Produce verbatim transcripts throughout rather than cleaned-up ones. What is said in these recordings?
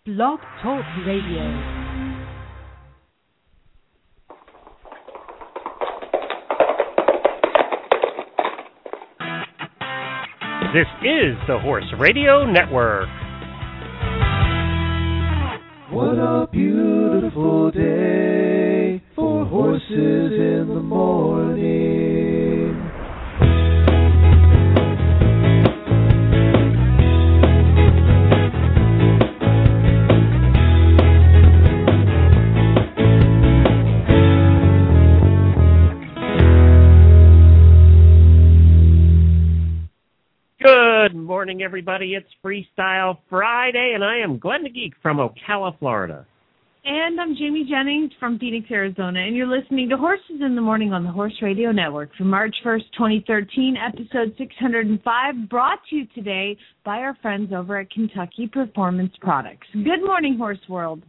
Blog Talk Radio. This is the Horse Radio Network. What a beautiful day for horses in the morning. Good morning, everybody. It's Freestyle Friday, and I am Glenn the Geek from Ocala, Florida. And I'm Jamie Jennings from Phoenix, Arizona, and you're listening to Horses in the Morning on the Horse Radio Network for March first, twenty thirteen, episode six hundred five, brought to you today by our friends over at Kentucky Performance Products. Good morning, Horse World.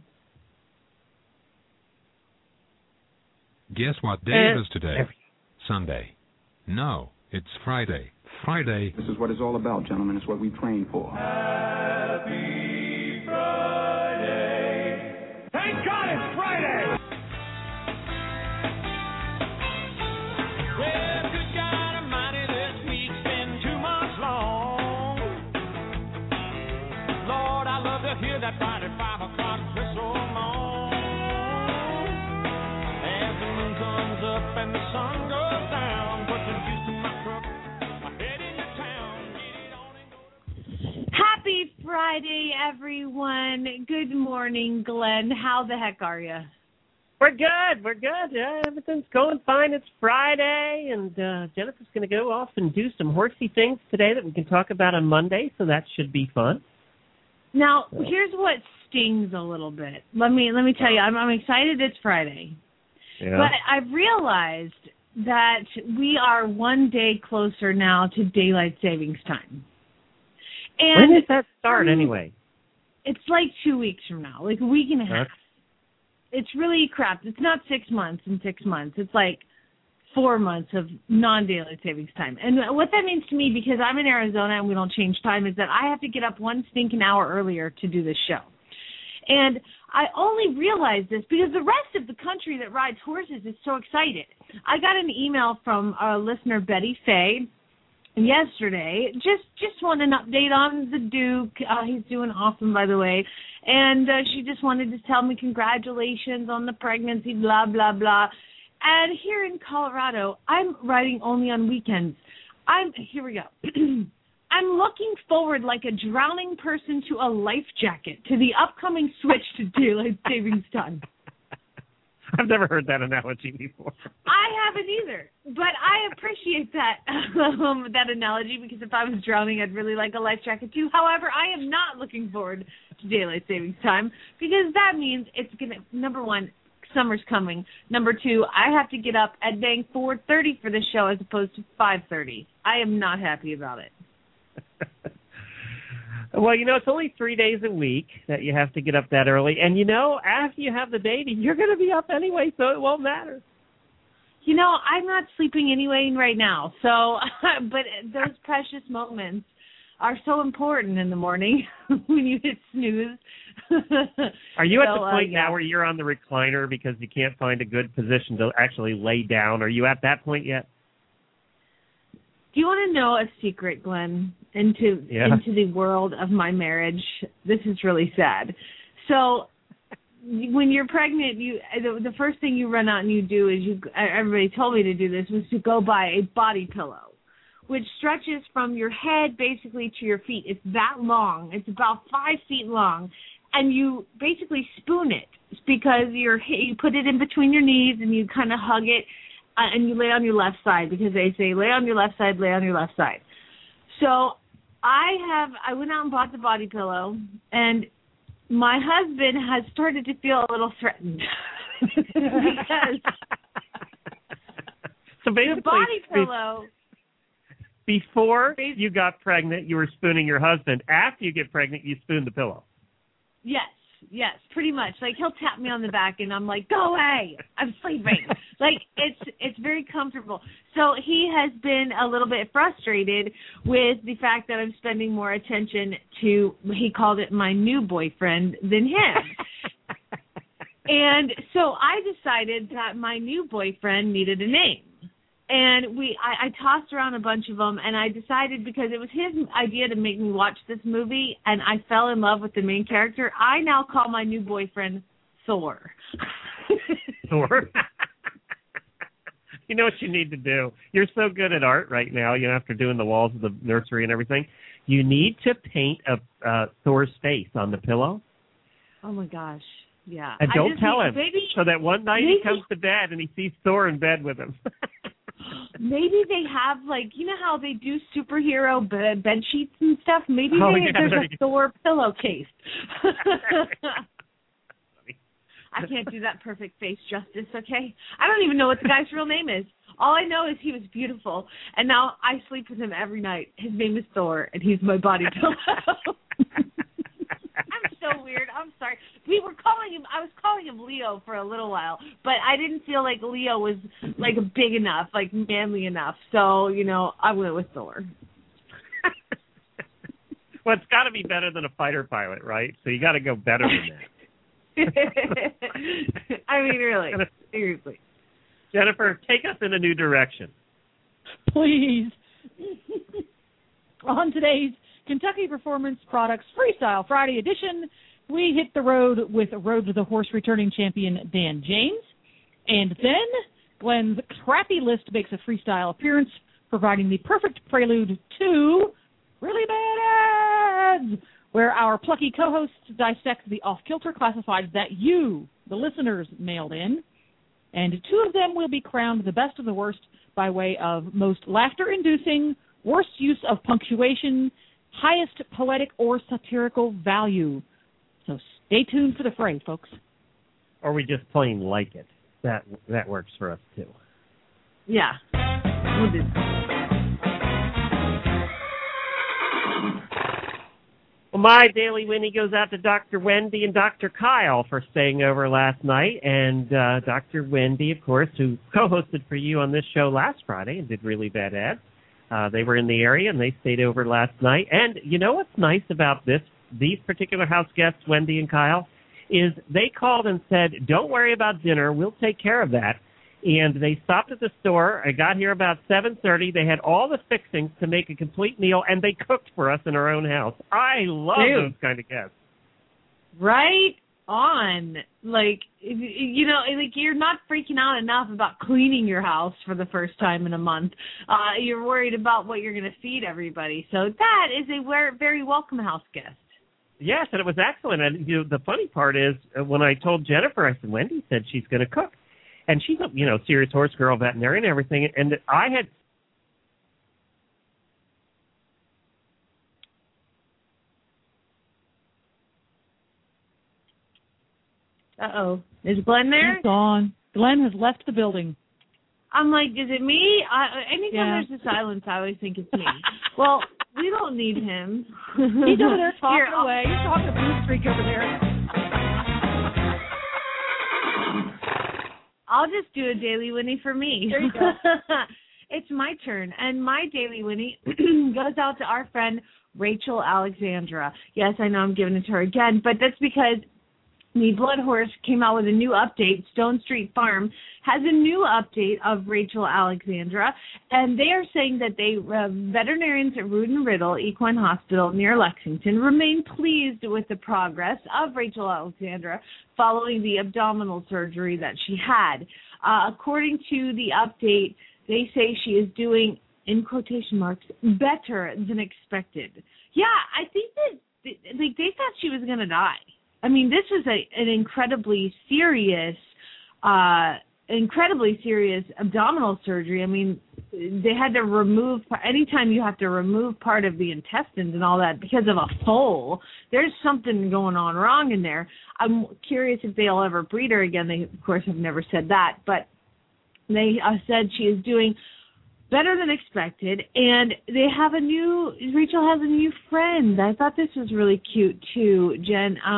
Guess what day Uh, it is today? Sunday. No, it's Friday. Friday. This is what it's all about, gentlemen. It's what we train for. Happy Friday. Thank God it's Friday. Well, good God Almighty, this week's been too much long. Lord, I love to hear that Friday five o'clock whistle long. As the moon comes up and the sun goes down, put the juice in my cup. Happy Friday, everyone. Good morning, Glenn. How the heck are you? We're good. We're good. Uh, everything's going fine. It's Friday, and uh, Jennifer's going to go off and do some horsey things today that we can talk about on Monday, so that should be fun. Now, here's what stings a little bit. Let me let me tell you, I'm, I'm excited it's Friday. Yeah. But I've realized that we are one day closer now to daylight savings time. And when does that start, um, anyway? It's like two weeks from now, like a week and a half. Huh? It's really crap. It's not six months and six months. It's like four months of non-daylight savings time. And what that means to me, because I'm in Arizona and we don't change time, is that I have to get up one stinking hour earlier to do this show. And I only realized this because the rest of the country that rides horses is so excited. I got an email from our listener, Betty Fay, yesterday. Just just want an update on the Duke. Uh, he's doing awesome, by the way. And uh, she just wanted to tell me congratulations on the pregnancy, blah, blah, blah. And here in Colorado, I'm riding only on weekends. I'm Here we go. I'm looking forward like a drowning person to a life jacket to the upcoming switch to daylight savings time. I've never heard that analogy before. I haven't either, but I appreciate that um, that analogy, because if I was drowning, I'd really like a life jacket too. However, I am not looking forward to daylight savings time, because that means it's going to, number one, summer's coming. Number two, I have to get up at dang four thirty for the show as opposed to five thirty. I am not happy about it. Well, you know, it's only three days a week that you have to get up that early. And, you know, after you have the baby, you're going to be up anyway, so it won't matter. You know, I'm not sleeping anyway right now. So, but those precious moments are so important in the morning when you hit snooze. Are you at so, the point uh, yeah. now where you're on the recliner because you can't find a good position to actually lay down? Are you at that point yet? Do you want to know a secret, Glenn, into yeah. into the world of my marriage? This is really sad. So when you're pregnant, you the, the first thing you run out and you do is you. Everybody told me to do this, was to go buy a body pillow, which stretches from your head basically to your feet. It's that long. It's about five feet long, and you basically spoon it because you're you put it in between your knees and you kind of hug it. Uh, and you lay on your left side, because they say lay on your left side, lay on your left side. So I have, I went out and bought the body pillow, and my husband has started to feel a little threatened because so basically, the body pillow. Before you got pregnant, you were spooning your husband. After you get pregnant, you spoon the pillow. Yes. yes, pretty much. Like, he'll tap me on the back, and I'm like, go away, I'm sleeping. Like, it's it's very comfortable. So he has been a little bit frustrated with the fact that I'm spending more attention to, he called it my new boyfriend, than him. And so I decided that my new boyfriend needed a name. And we, I, I tossed around a bunch of them, and I decided, because it was his idea to make me watch this movie, and I fell in love with the main character, I now call my new boyfriend Thor. Thor? You know what you need to do? You're so good at art right now, you know, after doing the walls of the nursery and everything. You need to paint a uh, Thor's face on the pillow. Oh, my gosh. Yeah. And don't tell need, him, maybe, so that one night maybe, he comes to bed and he sees Thor in bed with him. Maybe they have, like, you know how they do superhero bed, bed sheets and stuff? Maybe oh, they, yeah, there's there a Thor pillowcase. I can't do that perfect face justice, okay? I don't even know what the guy's real name is. All I know is he was beautiful, and now I sleep with him every night. His name is Thor, and he's my body pillow. I'm so weird. I'm sorry. We were calling him, I was calling him Leo for a little while, but I didn't feel like Leo was, like, big enough, like, manly enough. So, you know, I went with Thor. Well, it's got to be better than a fighter pilot, right? So you got to go better than that. I mean, really, seriously. Jennifer, take us in a new direction. Please. On today's Kentucky Performance Products Freestyle Friday edition, we hit the road with Road to the Horse returning champion Dan James. And then Glenn's crappy list makes a freestyle appearance, providing the perfect prelude to Really Bad Ads, where our plucky co-hosts dissect the off-kilter classifieds that you, the listeners, mailed in. And two of them will be crowned the best of the worst by way of most laughter-inducing, worst use of punctuation, highest poetic or satirical value. So stay tuned for the fray, folks. Or we just plain like it. That that works for us, too. Yeah. We'll do. Well, my Daily Winnie goes out to Doctor Wendy and Doctor Kyle for staying over last night. And uh, Doctor Wendy, of course, who co-hosted for you on this show last Friday and did Really Bad Ads. Uh, they were in the area, and they stayed over last night. And you know what's nice about this, these particular house guests, Wendy and Kyle, is they called and said, don't worry about dinner. We'll take care of that. And they stopped at the store. I got here about seven thirty. They had all the fixings to make a complete meal, and they cooked for us in our own house. I love Dude. those kind of guests. Right on. Like, you know, like you're not freaking out enough about cleaning your house for the first time in a month. Uh, you're worried about what you're going to feed everybody. So that is a very welcome house guest. Yes, and it was excellent. And you know, the funny part is, uh, when I told Jennifer, I said, Wendy said she's going to cook. And she's a, you know, serious horse girl, veterinarian and everything. And I had... Uh-oh. Is Glenn there? He's gone. Glenn has left the building. I'm like, is it me? I, anytime Yeah. there's a silence, I always think it's me. Well, we don't need him. He's over there talking Here, away. He's talking to Blue Streak over there. I'll just do a Daily Winnie for me. There you go. It's my turn, and my Daily Winnie goes out to our friend Rachel Alexandra. Yes, I know I'm giving it to her again, but that's because the Blood Horse came out with a new update. Stone Street Farm has a new update of Rachel Alexandra, and they are saying that they uh, veterinarians at Rood and Riddle Equine Hospital near Lexington remain pleased with the progress of Rachel Alexandra following the abdominal surgery that she had. Uh, according to the update, they say she is doing, in quotation marks, better than expected. Yeah, I think that like they thought she was going to die. I mean, this was a, an incredibly serious, uh, incredibly serious abdominal surgery. I mean, they had to remove, anytime you have to remove part of the intestines and all that because of a foal, there's something going on wrong in there. I'm curious if they'll ever breed her again. They, of course, have never said that, but they uh, said she is doing better than expected, and they have a new, Rachel has a new friend. I thought this was really cute, too, Jen. Um,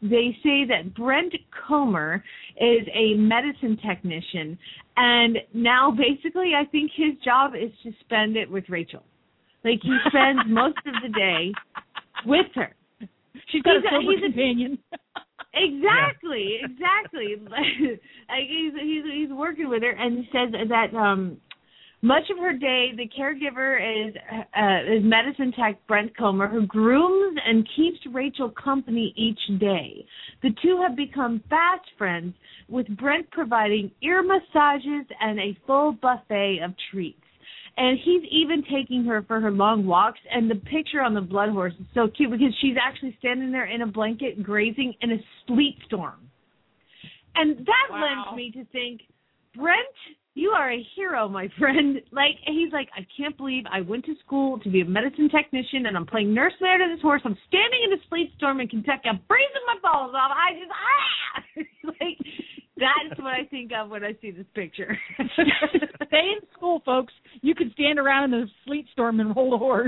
they say that Brent Comer is a medicine technician, and now basically I think his job is to spend it with Rachel. Like, he spends most of the day with her. She's got he's a sober a, he's companion. A, exactly, exactly. Like, he's, he's he's working with her, and he says that um, much of her day, the caregiver is uh, is medicine tech Brent Comer, who grooms and keeps Rachel company each day. The two have become fast friends, with Brent providing ear massages and a full buffet of treats. And he's even taking her for her long walks. And the picture on the blood horse is so cute because she's actually standing there in a blanket grazing in a sleet storm. And that wow. lends me to think, Brent, you are a hero, my friend. Like, he's like, I can't believe I went to school to be a medicine technician, and I'm playing nurse there to this horse. I'm standing in a sleet storm in Kentucky. I'm freezing my balls off. I just, ah! Like, that's what I think of when I see this picture. Stay in school, folks. You can stand around in a sleet storm and hold a horse.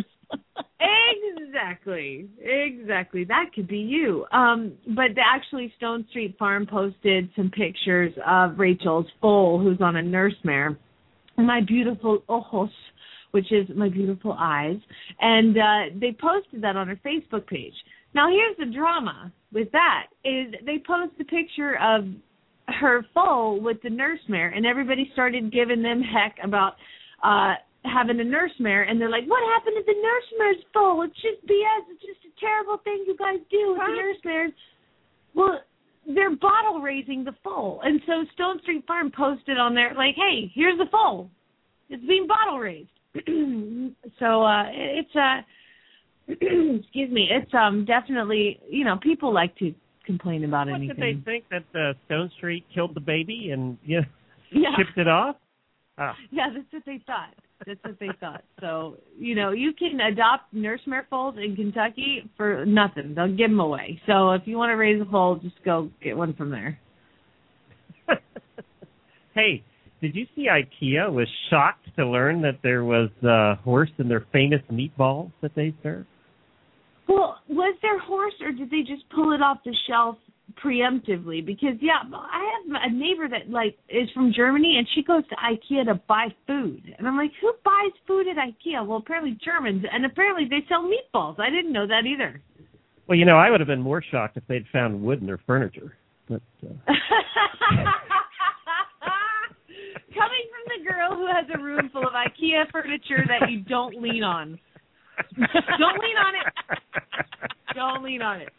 Exactly. Exactly. That could be you. Um, but the, actually, Stone Street Farm posted some pictures of Rachel's foal, who's on a nurse mare, my beautiful ojos, which is my beautiful eyes. And uh, they posted that on her Facebook page. Now, here's the drama with that, is they post a picture of her foal with the nurse mare, and everybody started giving them heck about uh, having a nurse mare, and they're like, what happened to the nurse mare's foal? It's just B S. It's just a terrible thing you guys do with the nurse mares. Well, they're bottle raising the foal, and so Stone Street Farm posted on there, like, hey, here's the foal. It's being bottle raised. so uh, it's, uh, excuse me, it's um definitely, you know, people like to complain about what, anything. Did they think that uh, Stone Street killed the baby and you know, yeah. shipped it off? Oh. Yeah, that's what they thought. That's what they thought. So, you know, you can adopt nurse mare foals in Kentucky for nothing. They'll give them away. So if you want to raise a foal, just go get one from there. Hey, did you see IKEA was shocked to learn that there was a horse in their famous meatballs that they serve? Well, was there horse, or did they just pull it off the shelf preemptively? Because, yeah, I have a neighbor that, like, is from Germany, and she goes to IKEA to buy food. And I'm like, who buys food at IKEA? Well, apparently Germans, and apparently they sell meatballs. I didn't know that either. Well, you know, I would have been more shocked if they'd found wood in their furniture. But, uh... Coming from the girl who has a room full of IKEA furniture that you don't lean on. Don't lean on it. Don't lean on it.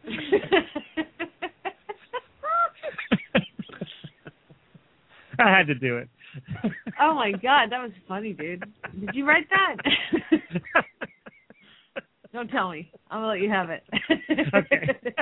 I had to do it. Oh, my God. That was funny, dude. Did you write that? Don't tell me. I'm going to let you have it. Okay.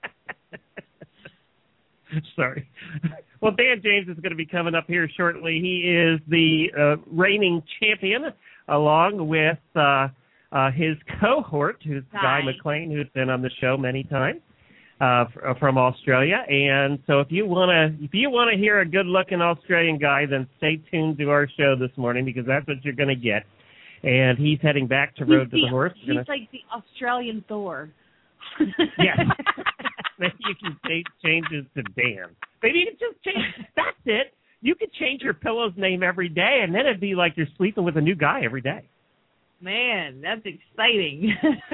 Sorry. Well, Dan James is going to be coming up here shortly. He is the uh, reigning champion, along with uh, uh, his cohort, who's Guy. Guy McLean, who's been on the show many times uh, f- from Australia. And so, if you want to, if you want to hear a good-looking Australian guy, then stay tuned to our show this morning because that's what you're going to get. And he's heading back to Road he's to the Horse. He's gonna... like the Australian Thor. Yes. Maybe you can change changes to Dan. Maybe you can just change. That's it. You could change your pillow's name every day, and then it'd be like you're sleeping with a new guy every day. Man, that's exciting.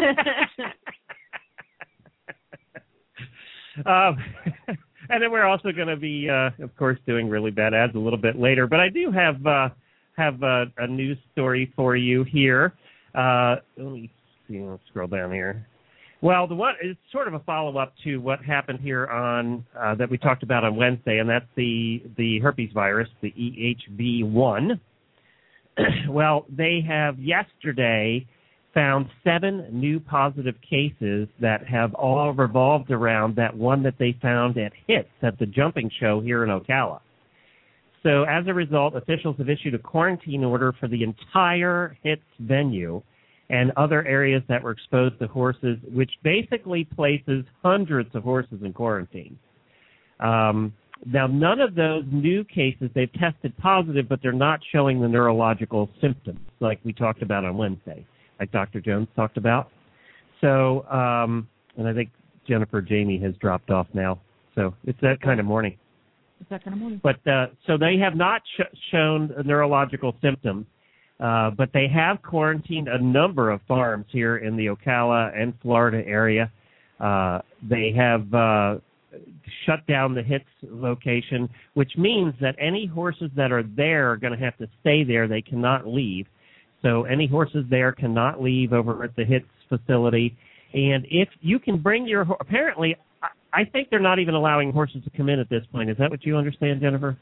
um, and then we're also going to be, uh, of course, doing really bad ads a little bit later. But I do have uh, have a, a news story for you here. Uh, let me see. Let's scroll down here. Well, the one it's sort of a follow-up to what happened here on uh, that we talked about on Wednesday, and that's the, the herpes virus, the E H V one. Well, they have yesterday found seven new positive cases that have all revolved around that one that they found at HITS at the jumping show here in Ocala. So as a result, officials have issued a quarantine order for the entire HITS venue and other areas that were exposed to horses, which basically places hundreds of horses in quarantine. Um, now, none of those new cases, they've tested positive, but they're not showing the neurological symptoms like we talked about on Wednesday, like Doctor Jones talked about. So, um, and I think Jennifer Jamie has dropped off now. So it's that kind of morning. It's that kind of morning. But uh, so they have not sh- shown neurological symptoms, uh, but they have quarantined a number of farms here in the Ocala and Florida area. Uh, they have uh, shut down the Hits location, which means that any horses that are there are going to have to stay there. They cannot leave. So any horses there cannot leave over at the Hits facility. And if you can bring your – apparently, I think they're not even allowing horses to come in at this point. Is that what you understand, Jennifer?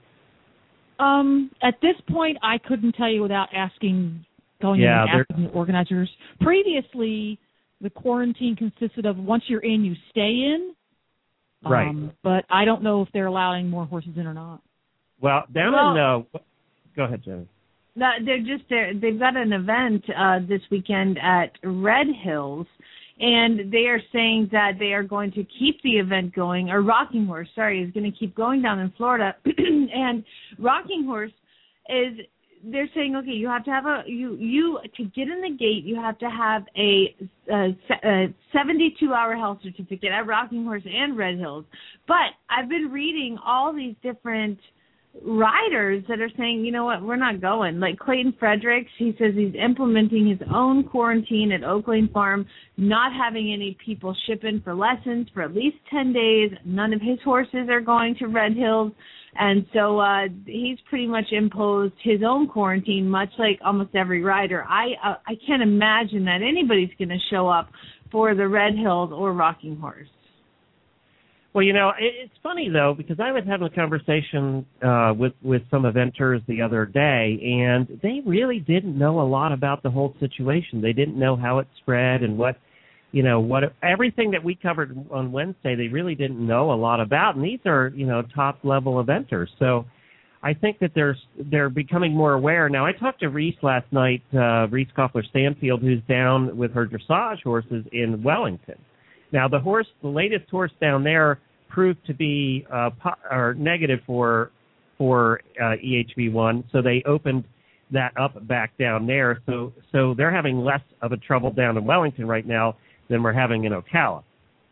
Um, at this point, I couldn't tell you without asking, going yeah, in and asking the organizers. Previously, the quarantine consisted of once you're in, you stay in. Right. Um, but I don't know if they're allowing more horses in or not. Well, down well, in uh, – go ahead, Jennifer. That they're just they're, they've got an event uh, this weekend at Red Hills, and they are saying that they are going to keep the event going, or Rocking Horse, sorry, is going to keep going down in Florida. And Rocking Horse is, they're saying, okay, you have to have a, you, you to get in the gate, you have to have a, a, a seventy-two hour health certificate at Rocking Horse and Red Hills. But I've been reading all these different riders that are saying, you know what, we're not going. Like Clayton Fredericks, he says he's implementing his own quarantine at Oak Lane Farm, not having any people ship in for lessons for at least ten days. None of his horses are going to Red Hills. And so uh, he's pretty much imposed his own quarantine, much like almost every rider. I uh, I can't imagine that anybody's going to show up for the Red Hills or Rocking Horse. Well, you know, it's funny, though, because I was having a conversation uh, with, with some eventers the other day, and they really didn't know a lot about the whole situation. They didn't know how it spread and what, you know, what everything that we covered on Wednesday, they really didn't know a lot about. And these are, you know, top-level eventers. So I think that there's, they're becoming more aware. Now, I talked to Reese last night, uh, Reese Koffler-Stanfield, who's down with her dressage horses in Wellington. Now, the horse, the latest horse down there proved to be uh, po- or negative for for uh, E H V one, so they opened that up back down there. So so they're having less of a trouble down in Wellington right now than we're having in Ocala.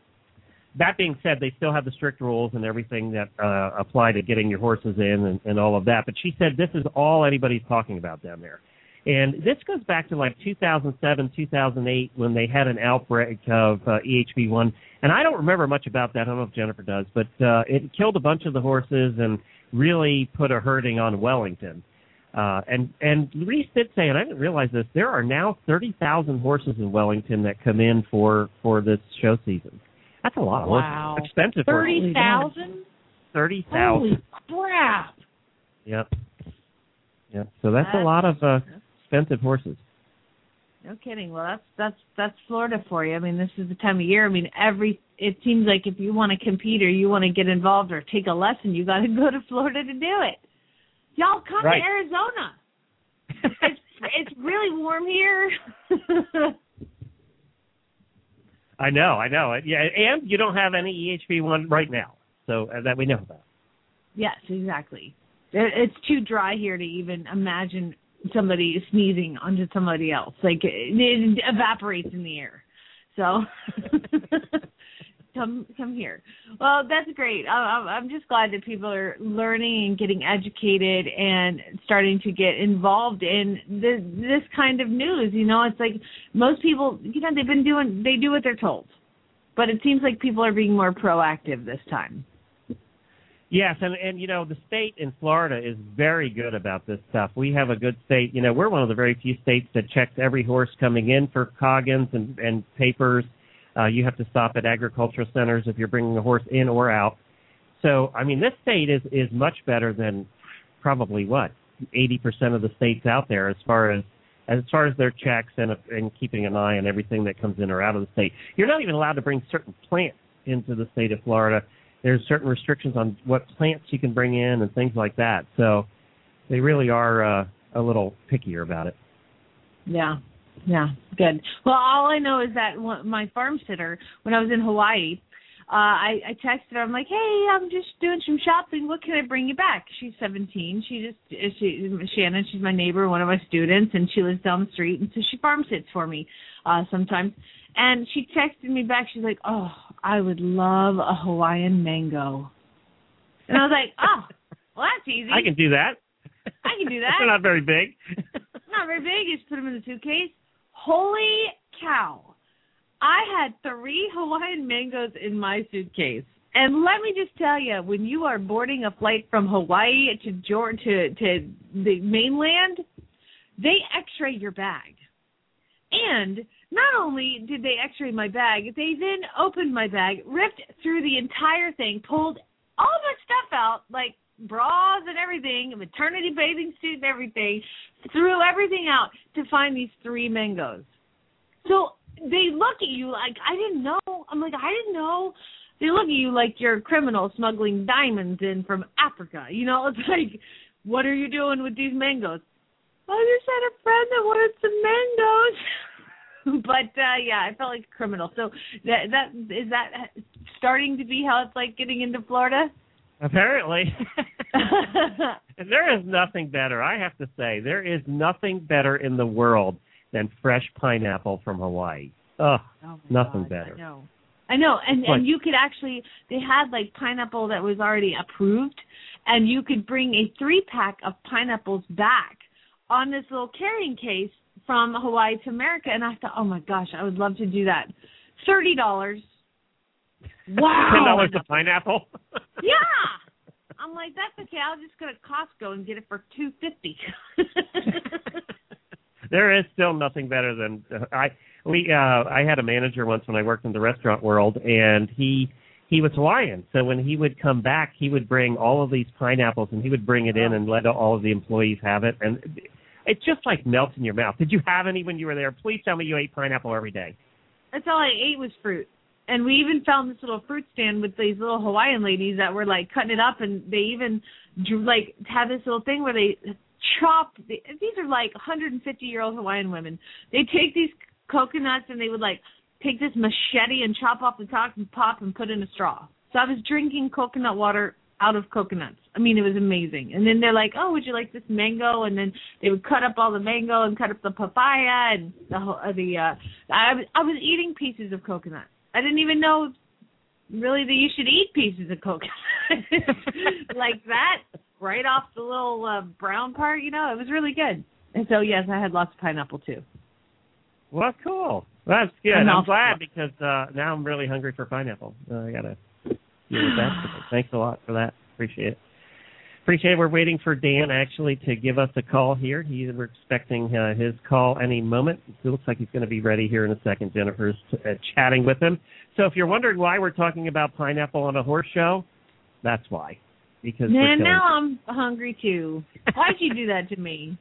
That being said, they still have the strict rules and everything that uh, apply to getting your horses in and, and all of that. But she said this is all anybody's talking about down there. And this goes back to like two thousand seven, two thousand eight, when they had an outbreak of uh, E H V one. And I don't remember much about that. I don't know if Jennifer does. But uh, it killed a bunch of the horses and really put a hurting on Wellington. Uh, and, and Reese did say, and I didn't realize this, there are now thirty thousand horses in Wellington that come in for, for this show season. That's a lot of wow. horses. Expensive thirty thousand? thirty thousand. Holy crap. Yep. Yep. So that's, that's a lot of uh, expensive horses. No kidding. Well, that's that's that's Florida for you. I mean, this is the time of year. I mean, every it seems like if you want to compete or you want to get involved or take a lesson, you got to go to Florida to do it. Y'all come right. to Arizona. it's it's really warm here. I know, I know. Yeah, and you don't have any E H V one right now, so uh, that we know about. Yes, exactly. It, it's too dry here to even imagine somebody sneezing onto somebody else. Like, it, it evaporates in the air. So come come here. Well, that's great. I, I'm just glad that people are learning and getting educated and starting to get involved in this, this kind of news. You know, it's like most people, you know, they've been doing, they do what they're told. But it seems like people are being more proactive this time. Yes, and, and, you know, the state in Florida is very good about this stuff. We have a good state. You know, we're one of the very few states that checks every horse coming in for Coggins and, and papers. Uh, you have to stop at agricultural centers if you're bringing a horse in or out. So, I mean, this state is, is much better than probably, what, eighty percent of the states out there as far as as far as their checks and, and keeping an eye on everything that comes in or out of the state. You're not even allowed to bring certain plants into the state of Florida. There's certain restrictions on what plants you can bring in and things like that. So they really are uh, a little pickier about it. Yeah, yeah, good. Well, all I know is that my farm sitter, when I was in Hawaii, uh, I, I texted her. I'm like, hey, I'm just doing some shopping. What can I bring you back? She's seventeen. She just, she, Shannon, she's my neighbor, one of my students, and she lives down the street, and so she farm sits for me uh, sometimes. And she texted me back. She's like, oh, I would love a Hawaiian mango. And I was like, oh, well, that's easy. I can do that. I can do that. They're not very big. Not very big. You just put them in the suitcase. Holy cow. I had three Hawaiian mangoes in my suitcase. And let me just tell you, when you are boarding a flight from Hawaii to Georgia, to, to the mainland, they x-ray your bag. And not only did they x-ray my bag, they then opened my bag, ripped through the entire thing, pulled all my stuff out, like bras and everything, maternity bathing suit and everything, threw everything out to find these three mangoes. So they look at you like, I didn't know. I'm like, I didn't know. They look at you like you're a criminal smuggling diamonds in from Africa. You know, it's like, what are you doing with these mangoes? I just had a friend that wanted some mangoes. But, uh, yeah, I felt like a criminal. So that that is that starting to be how it's like getting into Florida? Apparently. And there is nothing better, I have to say. There is nothing better in the world than fresh pineapple from Hawaii. Ugh, oh nothing God, better. I know. I know, and, and you could actually, they had like pineapple that was already approved, and you could bring a three-pack of pineapples back on this little carrying case from Hawaii to America, and I thought, oh my gosh, I would love to do that. thirty dollars. Wow. ten dollars a pineapple? Yeah. I'm like, that's okay. I'll just go to Costco and get it for two fifty. There is still nothing better than uh, I. We uh, I had a manager once when I worked in the restaurant world, and he he was Hawaiian. So when he would come back, he would bring all of these pineapples, and he would bring it in and let all of the employees have it, and it just like melts in your mouth. Did you have any when you were there? Please tell me you ate pineapple every day. That's all I ate was fruit. And we even found this little fruit stand with these little Hawaiian ladies that were like cutting it up, and they even drew, like had this little thing where they chop. These are like one hundred fifty year old Hawaiian women. They take these coconuts and they would like take this machete and chop off the top and pop and put in a straw. So I was drinking coconut water out of coconuts. I mean, it was amazing. And then they're like, oh, would you like this mango? And then they would cut up all the mango and cut up the papaya and the uh, the. Uh, I was I was eating pieces of coconut. I didn't even know really that you should eat pieces of coconut like that right off the little uh, brown part. You know, it was really good. And so yes, I had lots of pineapple too. Well, cool. Well, that's good. I'm I'm glad because uh, now I'm really hungry for pineapple. Uh, I got to deal with that. Thanks a lot for that. Appreciate it. Appreciate it. We're waiting for Dan, actually, to give us a call here. He, we're expecting uh, his call any moment. It looks like he's going to be ready here in a second. Jennifer's uh, chatting with him. So if you're wondering why we're talking about pineapple on a horse show, that's why. Because Man, now I'm hungry, too. Why'd you do that to me?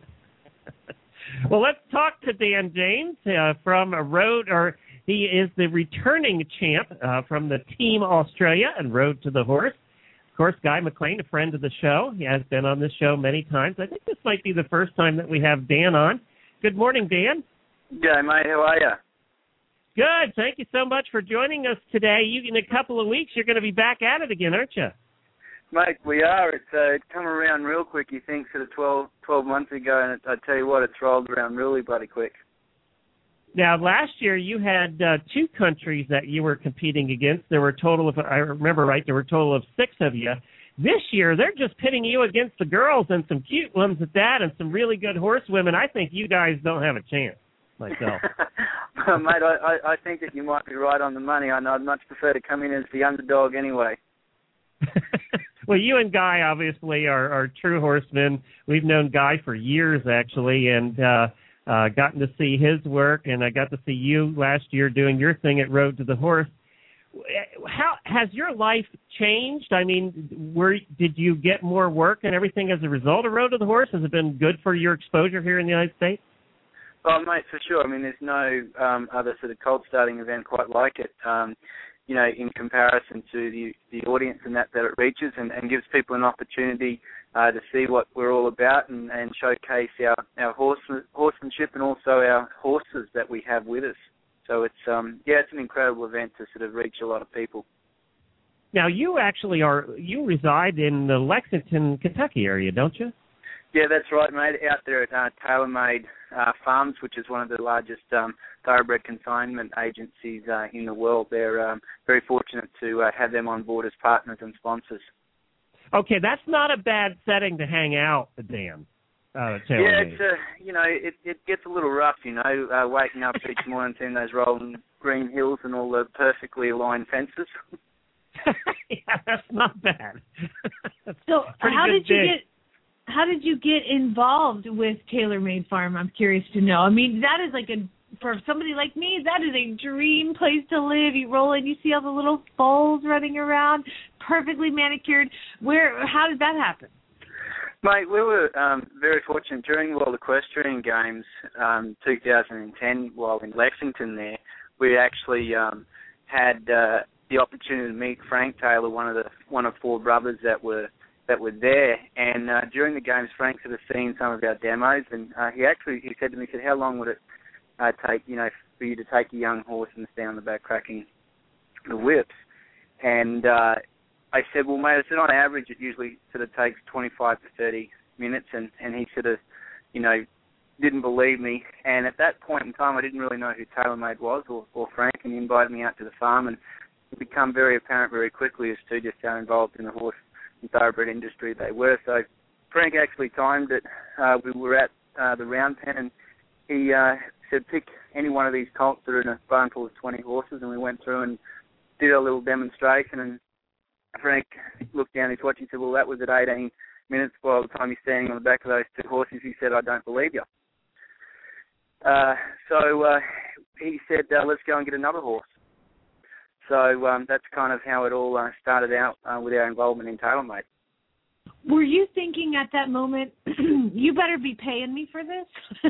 Well, let's talk to Dan James uh, from a Road, or he is the returning champ uh, from the Team Australia and Road to the Horse. Of course, Guy McLean, a friend of the show. He has been on this show many times. I think this might be the first time that we have Dan on. Good morning, Dan. G'day, mate. How are you? Good. Thank you so much for joining us today. You, in a couple of weeks, you're going to be back at it again, aren't you? Mate, we are. It's uh, it's come around real quick, you think, sort of twelve, twelve months ago, and it, I tell you what, it's rolled around really bloody quick. Now, last year you had uh, two countries that you were competing against. There were a total of, I remember right, there were a total of six of you. This year, they're just pitting you against the girls and some cute ones at that and some really good horsewomen. I think you guys don't have a chance, myself. Well, mate, I, I, I think that you might be right on the money. I know I'd much prefer to come in as the underdog anyway. Well, you and Guy obviously are, are true horsemen. We've known Guy for years, actually, and uh, uh, gotten to see his work, and I got to see you last year doing your thing at Road to the Horse. How has your life changed? I mean, were, did you get more work and everything as a result of Road to the Horse? Has it been good for your exposure here in the United States? Oh, mate, for sure. I mean, there's no um, other sort of cold starting event quite like it. Um, you know, in comparison to the the audience and that that it reaches, and, and gives people an opportunity uh, to see what we're all about and, and showcase our, our horse, horsemanship and also our horses that we have with us. So it's, um, yeah, it's an incredible event to sort of reach a lot of people. Now, you actually are, you reside in the Lexington, Kentucky area, don't you? Yeah, that's right, mate. Out there at uh, TaylorMade uh, Farms, which is one of the largest um, thoroughbred consignment agencies uh, in the world. They're um, very fortunate to uh, have them on board as partners and sponsors. Okay, that's not a bad setting to hang out, Dan. Uh, yeah, it's uh, you know, it it gets a little rough, you know, uh, waking up each morning seeing those rolling green hills and all the perfectly aligned fences. Yeah, that's not bad. That's so how did you dig. get how did you get involved with TaylorMade Farm? I'm curious to know. I mean, that is like a for somebody like me, that is a dream place to live. You roll in, you see all the little foals running around, perfectly manicured. Where? How did that happen? Mate, we were um, very fortunate during the World Equestrian Games um, two thousand ten while in Lexington there. We actually um, had uh, the opportunity to meet Frank Taylor, one of the one of four brothers that were that were there. And uh, during the games, Frank had seen some of our demos, and uh, he actually he said to me, he said, "How long would it uh, take, you know, for you to take a young horse and stand on the back cracking the whips?" And uh, I said, "Well, mate," I said, "on average, it usually sort of takes twenty-five to thirty minutes," and, and he sort of, you know, didn't believe me. And at that point in time, I didn't really know who TaylorMade was or, or Frank, and he invited me out to the farm, and it became very apparent very quickly as to just how involved in the horse and thoroughbred industry they were. So Frank actually timed it. Uh, we were at uh, the round pen, and he uh, said, "Pick any one of these colts that are in a barn full of twenty horses," and we went through and did a little demonstration, and Frank looked down his watch and said, "Well, that was at eighteen minutes. By the time you're standing on the back of those two horses," he said, "I don't believe you." Uh, so uh, he said, uh, "Let's go and get another horse." So um, that's kind of how it all uh, started out uh, with our involvement in TaylorMade. Were you thinking at that moment, you better be paying me for this?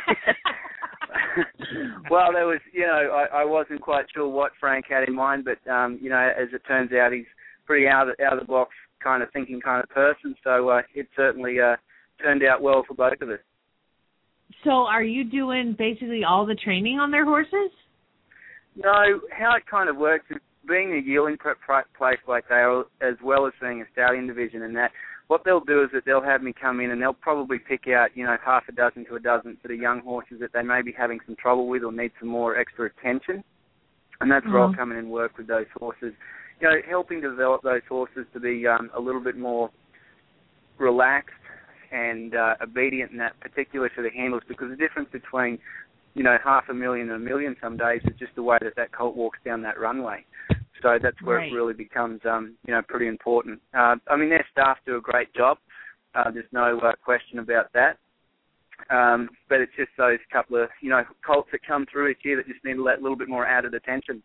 Well, there was, you know, I, I wasn't quite sure what Frank had in mind, but, um, you know, as it turns out, he's pretty out of, out of the box kind of thinking kind of person, so uh, it certainly uh, turned out well for both of us. So are you doing basically all the training on their horses? No, how it kind of works is being a yearling prep place like they are, as well as being a stallion division, and that what they'll do is that they'll have me come in and they'll probably pick out, you know, half a dozen to a dozen sort of young horses that they may be having some trouble with or need some more extra attention. And that's mm-hmm. where I'll come in and work with those horses, you know, helping develop those horses to be um, a little bit more relaxed and uh, obedient in that particular sort of handles, because the difference between, you know, half a million and a million some days is just the way that that colt walks down that runway. So that's where right. it really becomes, um, you know, pretty important. Uh, I mean, their staff do a great job. Uh, there's no uh, question about that. Um, but it's just those couple of, you know, colts that come through each year that just need a little bit more added attention.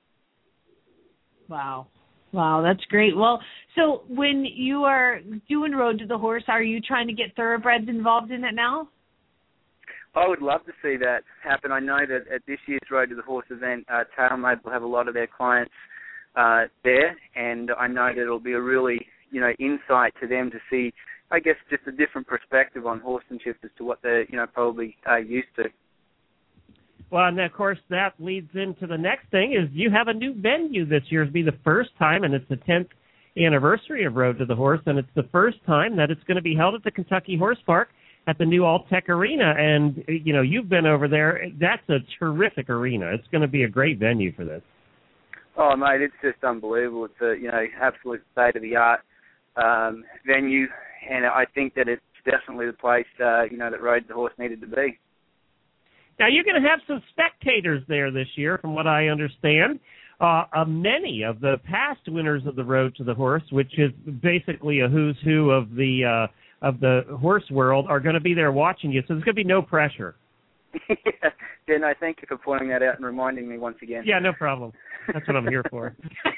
Wow. Wow, that's great. Well, so when you are doing Road to the Horse, are you trying to get thoroughbreds involved in it now? I would love to see that happen. I know that at this year's Road to the Horse event, uh, TaylorMade will have a lot of their clients uh, there, and I know that it'll be a really, you know, insight to them to see, I guess, just a different perspective on horsemanship as to what they're, you know, probably uh, used to. Well, and of course, that leads into the next thing is you have a new venue this year. It'll be the first time, and it's the tenth anniversary of Road to the Horse, and it's the first time that it's going to be held at the Kentucky Horse Park at the new Alltech Arena. And, you know, you've been over there. That's a terrific arena. It's going to be a great venue for this. Oh, mate, it's just unbelievable. It's a, you know, absolute state-of-the-art um, venue, and I think that it's definitely the place, uh, you know, that Road to the Horse needed to be. Now, you're going to have some spectators there this year, from what I understand. Uh, uh, many of the past winners of the Road to the Horse, which is basically a who's who of the uh, of the horse world, are going to be there watching you, so there's going to be no pressure. yeah, yeah, no, thank you for pointing that out and reminding me once again. Yeah, no problem. That's what I'm here for.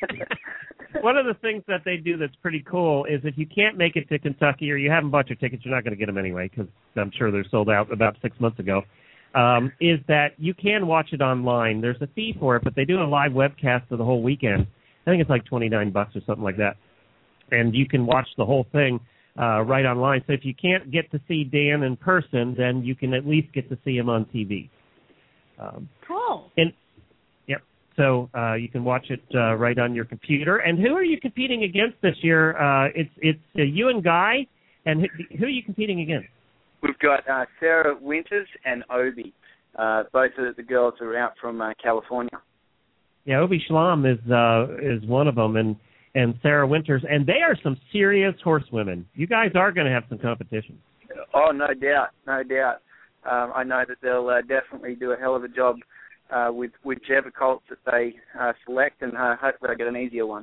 One of the things that they do that's pretty cool is if you can't make it to Kentucky or you haven't bought your tickets, you're not going to get them anyway because I'm sure they're sold out about six months ago, um, is that you can watch it online. There's a fee for it, but they do a live webcast of the whole weekend. I think it's like twenty-nine bucks or something like that. And you can watch the whole thing uh, right online. So if you can't get to see Dan in person, then you can at least get to see him on T V. Um, cool. And yep. So uh, you can watch it uh, right on your computer. And who are you competing against this year? Uh, it's it's uh, you and Guy. And who, who are you competing against? we've got uh, Sarah Winters and Obi. Uh, both of the girls are out from uh, California. Yeah, Obi Schlam is uh, is one of them, and, and Sarah Winters, and they are some serious horsewomen. You guys are going to have some competition. Oh, no doubt, no doubt. Um, I know that they'll uh, definitely do a hell of a job uh, with whichever colts that they uh, select, and uh, hopefully I get an easier one.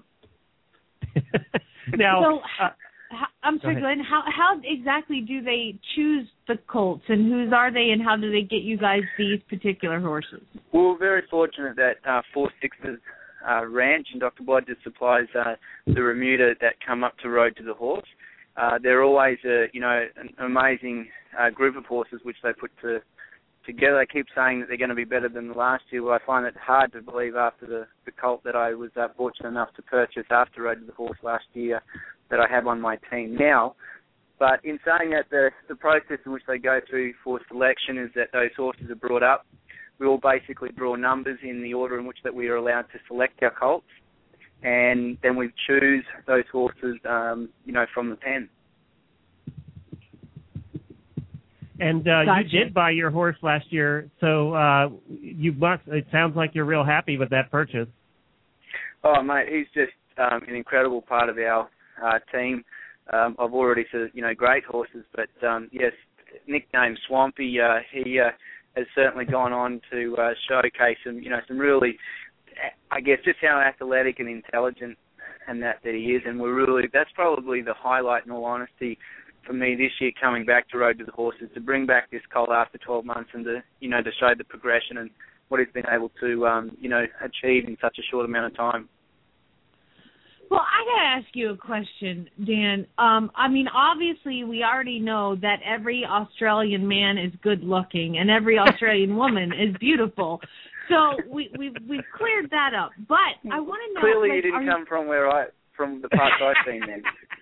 Now, so, uh, how, I'm sorry, Glenn. How how exactly do they choose the colts, and whose are they, and how do they get you guys these particular horses? Well, we're very fortunate that uh, Four Sixes uh, Ranch and Doctor Blodgett supplies uh, the Remuda that come up to Road to the Horse. Uh, they're always a you know an amazing uh, group of horses which they put to, together. They keep saying that they're going to be better than the last year. Well, I find it hard to believe after the, the colt that I was uh, fortunate enough to purchase after Road to the Horse last year that I have on my team now. But in saying that, the, the process in which they go through for selection is that those horses are brought up. We all basically draw numbers in the order in which that we are allowed to select our colts, and then we choose those horses, um, you know, from the pen. And uh, Gotcha. you did buy your horse last year, so uh, you must. It sounds like you're real happy with that purchase. Oh, mate, he's just um, an incredible part of our uh, team. Um, I've already said, you know, great horses, but um, yes, nicknamed Swampy, uh, he uh, has certainly gone on to uh, showcase some, you know, some really, I guess, just how athletic and intelligent and that that he is, and we're really, that's probably the highlight, in all honesty, for me this year coming back to Road to the Horse, is to bring back this colt after twelve months and to, you know, to show the progression and what he's been able to, um, you know, achieve in such a short amount of time. Well, I got to ask you a question, Dan. Um, I mean, obviously, we already know that every Australian man is good looking and every Australian woman is beautiful. So we, we've we've cleared that up. But I want to know. Clearly, like, you didn't are come from where I from the parts I've seen then.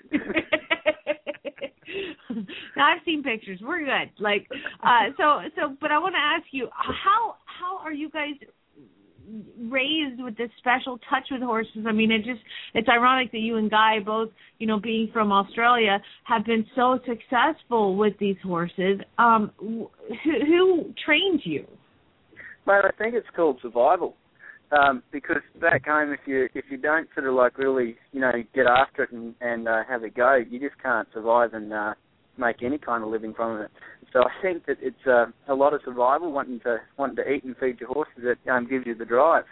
Now, I've seen pictures. We're good. Like, uh, so so. But I want to ask you, how how are you guys raised with this special touch with horses? I mean, it just, it's ironic that you and Guy both, you know, being from Australia, have been so successful with these horses. Um, who, who trained you? Mate, I think it's called survival. Um, because back home, if you if you don't sort of like really, you know, get after it and, and uh, have a go, you just can't survive and uh, make any kind of living from it. So I think that it's uh, a lot of survival, wanting to wanting to eat and feed your horses, that um, gives you the drive.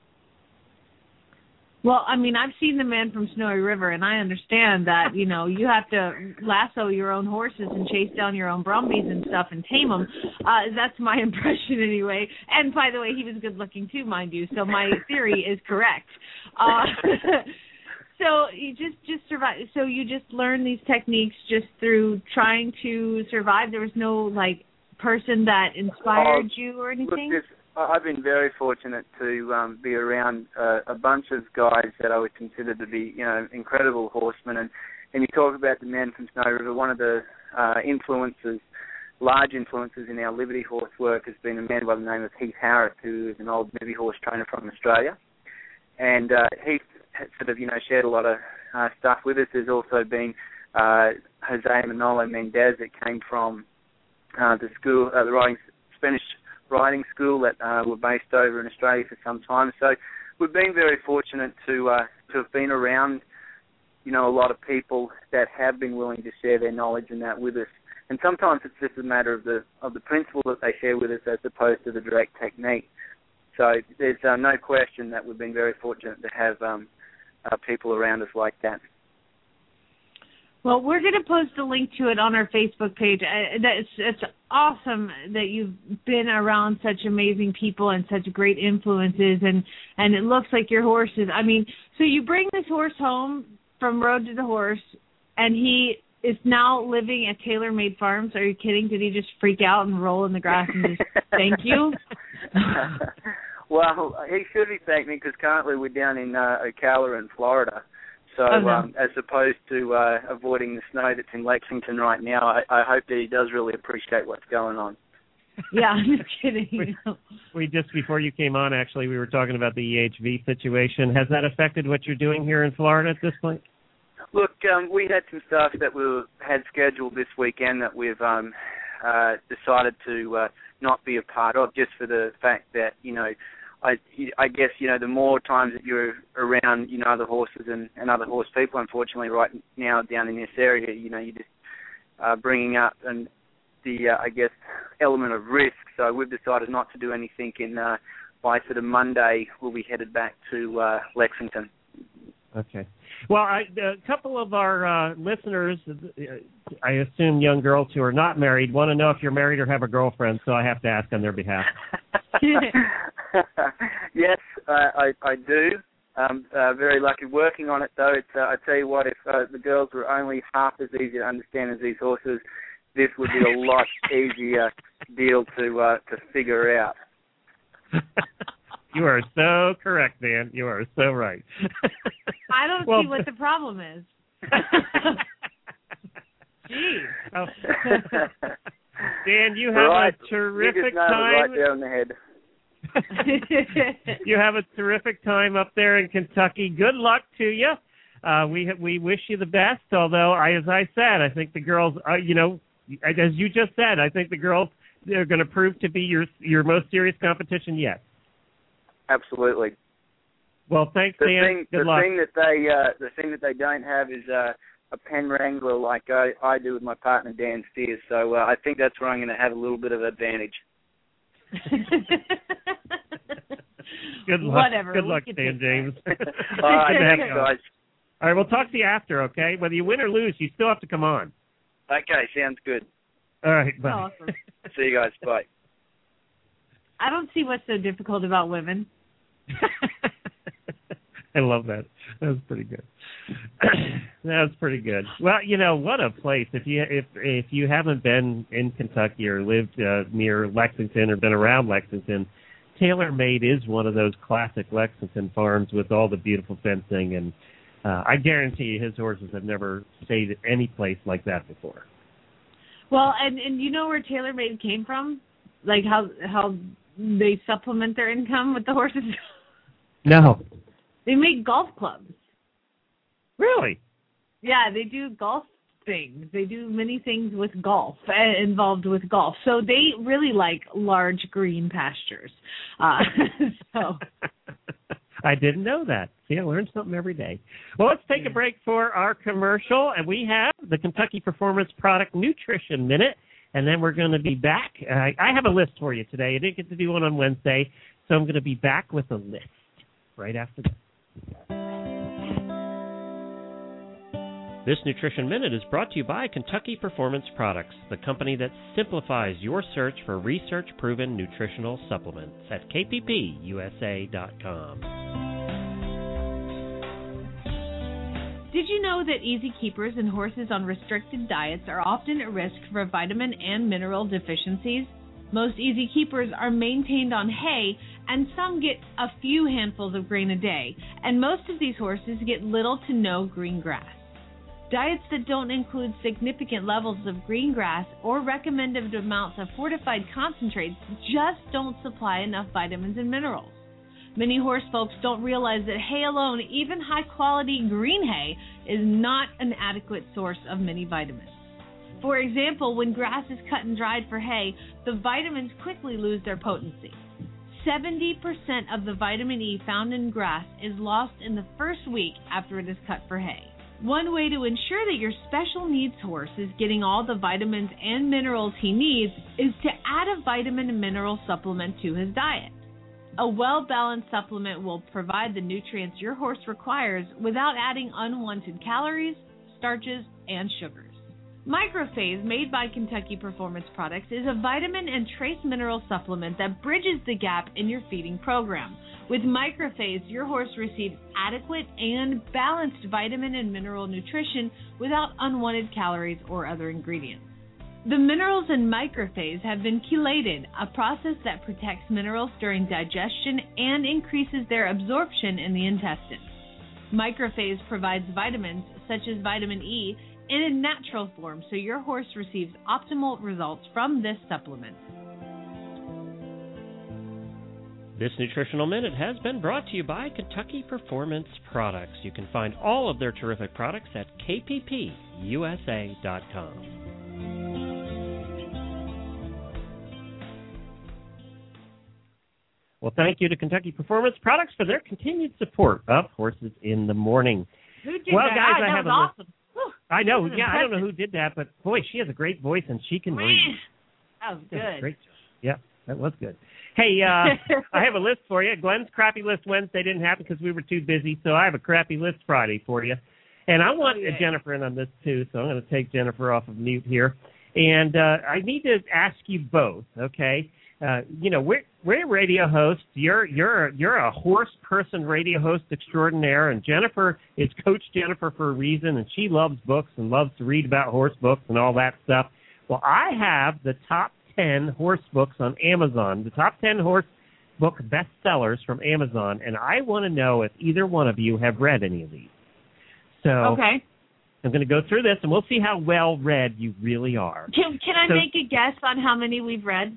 Well, I mean, I've seen the Man from Snowy River, and I understand that, you know, you have to lasso your own horses and chase down your own brumbies and stuff and tame them. Uh, that's my impression anyway. And by the way, he was good looking too, mind you, so my theory is correct. Uh, so you just, just survive. So you just learn these techniques just through trying to survive. There was no, like, person that inspired oh, you or anything? Look, this, I've been very fortunate to um, be around uh, a bunch of guys that I would consider to be, you know, incredible horsemen. And, and you talk about the Man from Snowy River, one of the uh, influences, large influences in our Liberty horse work has been a man by the name of Heath Harris, who is an old Liberty horse trainer from Australia. And uh, Heath sort of, you know, shared a lot of uh, stuff with us. There's also been uh, Jose Manolo Mendez that came from uh, the school, uh, the riding, Spanish riding school that uh, were based over in Australia for some time. So we've been very fortunate to uh, to have been around, you know, a lot of people that have been willing to share their knowledge and that with us. And sometimes it's just a matter of the of the principle that they share with us as opposed to the direct technique. So there's uh, no question that we've been very fortunate to have um, uh, people around us like that. Well, we're going to post a link to it on our Facebook page. Uh, it's, it's awesome that you've been around such amazing people and such great influences, and, and it looks like your horses. I mean, so you bring this horse home from Road to the Horse, and he is now living at Taylor Made Farms. Are you kidding? Did he just freak out and roll in the grass and just thank you? Well, he should be thanking me because currently we're down in uh, Ocala in Florida. So oh, no. um, as opposed to uh, avoiding the snow that's in Lexington right now, I, I hope that he does really appreciate what's going on. Yeah, I'm just kidding. we, we just, before you came on, actually, we were talking about the E H V situation. Has that affected what you're doing here in Florida at this point? Look, um, we had some stuff that we were, had scheduled this weekend that we've um, uh, decided to uh, not be a part of, just for the fact that, you know, I, I guess, you know, the more times that you're around, you know, other horses and, and other horse people, unfortunately, right now down in this area, you know, you're just uh, bringing up and the, uh, I guess, element of risk. So we've decided not to do anything, and uh, by sort of Monday, we'll be headed back to uh, Lexington. Okay. Well, I, a couple of our uh, listeners, I assume young girls who are not married, want to know if you're married or have a girlfriend, so I have to ask on their behalf. Yes, uh, I, I do. I'm uh, very lucky working on it, though. It's, uh, I tell you what, if uh, the girls were only half as easy to understand as these horses, this would be a lot easier deal to uh, to figure out. You are so correct, Dan. You are so right. I don't well, see what the problem is. Gee. Oh. Dan, you have right. a terrific you just nailed time. it right there on the head. You have a terrific time up there in Kentucky. Good luck to you. Uh, we we wish you the best. Although, I, as I said, I think the girls, uh, you know, as you just said, I think the girls are going to prove to be your your most serious competition yet. Absolutely. Well, thanks, the Dan. Thing, Good the luck. Thing that they, uh, the thing that they don't have is uh, a pen wrangler like I, I do with my partner, Dan Steers. So uh, I think that's where I'm going to have a little bit of advantage. Good luck. Whatever. Good we luck, Dan James. All right, thanks, guys. All right, we'll talk to you after, okay? Whether you win or lose, you still have to come on. Okay, sounds good. All right, bye. Awesome. See you guys. Bye. I don't see what's so difficult about women. I love that. That was pretty good. That was pretty good. Well, you know, what a place. If you if if you haven't been in Kentucky or lived uh, near Lexington or been around Lexington, TaylorMade is one of those classic Lexington farms with all the beautiful fencing, and uh, I guarantee you his horses have never stayed at any place like that before. Well, and, and you know where TaylorMade came from? Like how how they supplement their income with the horses? No. They make golf clubs. Really? Yeah, they do golf things. They do many things with golf, uh, involved with golf. So they really like large green pastures. Uh, so I didn't know that. See, I learn something every day. Well, let's take a break for our commercial, and we have the Kentucky Performance Product Nutrition Minute, and then we're going to be back. Uh, I have a list for you today. I didn't get to do one on Wednesday, so I'm going to be back with a list right after this. This Nutrition Minute is brought to you by Kentucky Performance Products, the company that simplifies your search for research-proven nutritional supplements at K P P U S A dot com. Did you know that easy keepers and horses on restricted diets are often at risk for vitamin and mineral deficiencies? Most easy keepers are maintained on hay, and some get a few handfuls of grain a day, and most of these horses get little to no green grass. Diets that don't include significant levels of green grass or recommended amounts of fortified concentrates just don't supply enough vitamins and minerals. Many horse folks don't realize that hay alone, even high-quality green hay, is not an adequate source of many vitamins. For example, when grass is cut and dried for hay, the vitamins quickly lose their potency. seventy percent of the vitamin E found in grass is lost in the first week after it is cut for hay. One way to ensure that your special needs horse is getting all the vitamins and minerals he needs is to add a vitamin and mineral supplement to his diet. A well-balanced supplement will provide the nutrients your horse requires without adding unwanted calories, starches, and sugars. Microphase, made by Kentucky Performance Products, is a vitamin and trace mineral supplement that bridges the gap in your feeding program. With Microphase, your horse receives adequate and balanced vitamin and mineral nutrition without unwanted calories or other ingredients. The minerals in Microphase have been chelated, a process that protects minerals during digestion and increases their absorption in the intestine. Microphase provides vitamins, such as vitamin E, in a natural form, so your horse receives optimal results from this supplement. This Nutritional Minute has been brought to you by Kentucky Performance Products. You can find all of their terrific products at K P P U S A dot com. Well, thank you to Kentucky Performance Products for their continued support of Horses in the Morning. Who did well, that? guys, God, I that have was a awesome. list. I know. That Yeah, I don't know impressive. who did that, but boy, she has a great voice and she can read. That was That was good. great. Yeah, that was good. Hey, uh, I have a list for you. Glenn's Crappy List Wednesday didn't happen because we were too busy, so I have a Crappy List Friday for you. And I want Oh, yeah. Jennifer in on this, too, so I'm going to take Jennifer off of mute here. And uh, I need to ask you both, okay? Uh, you know, we're, we're radio hosts. You're you're you're a horse person radio host extraordinaire, and Jennifer is Coach Jennifer for a reason, and she loves books and loves to read about horse books and all that stuff. Well, I have the top ten horse books on Amazon, the top ten horse book bestsellers from Amazon, and I want to know if either one of you have read any of these. So Okay. I'm going to go through this, and we'll see how well read you really are. Can, can I So- make a guess on how many we've read?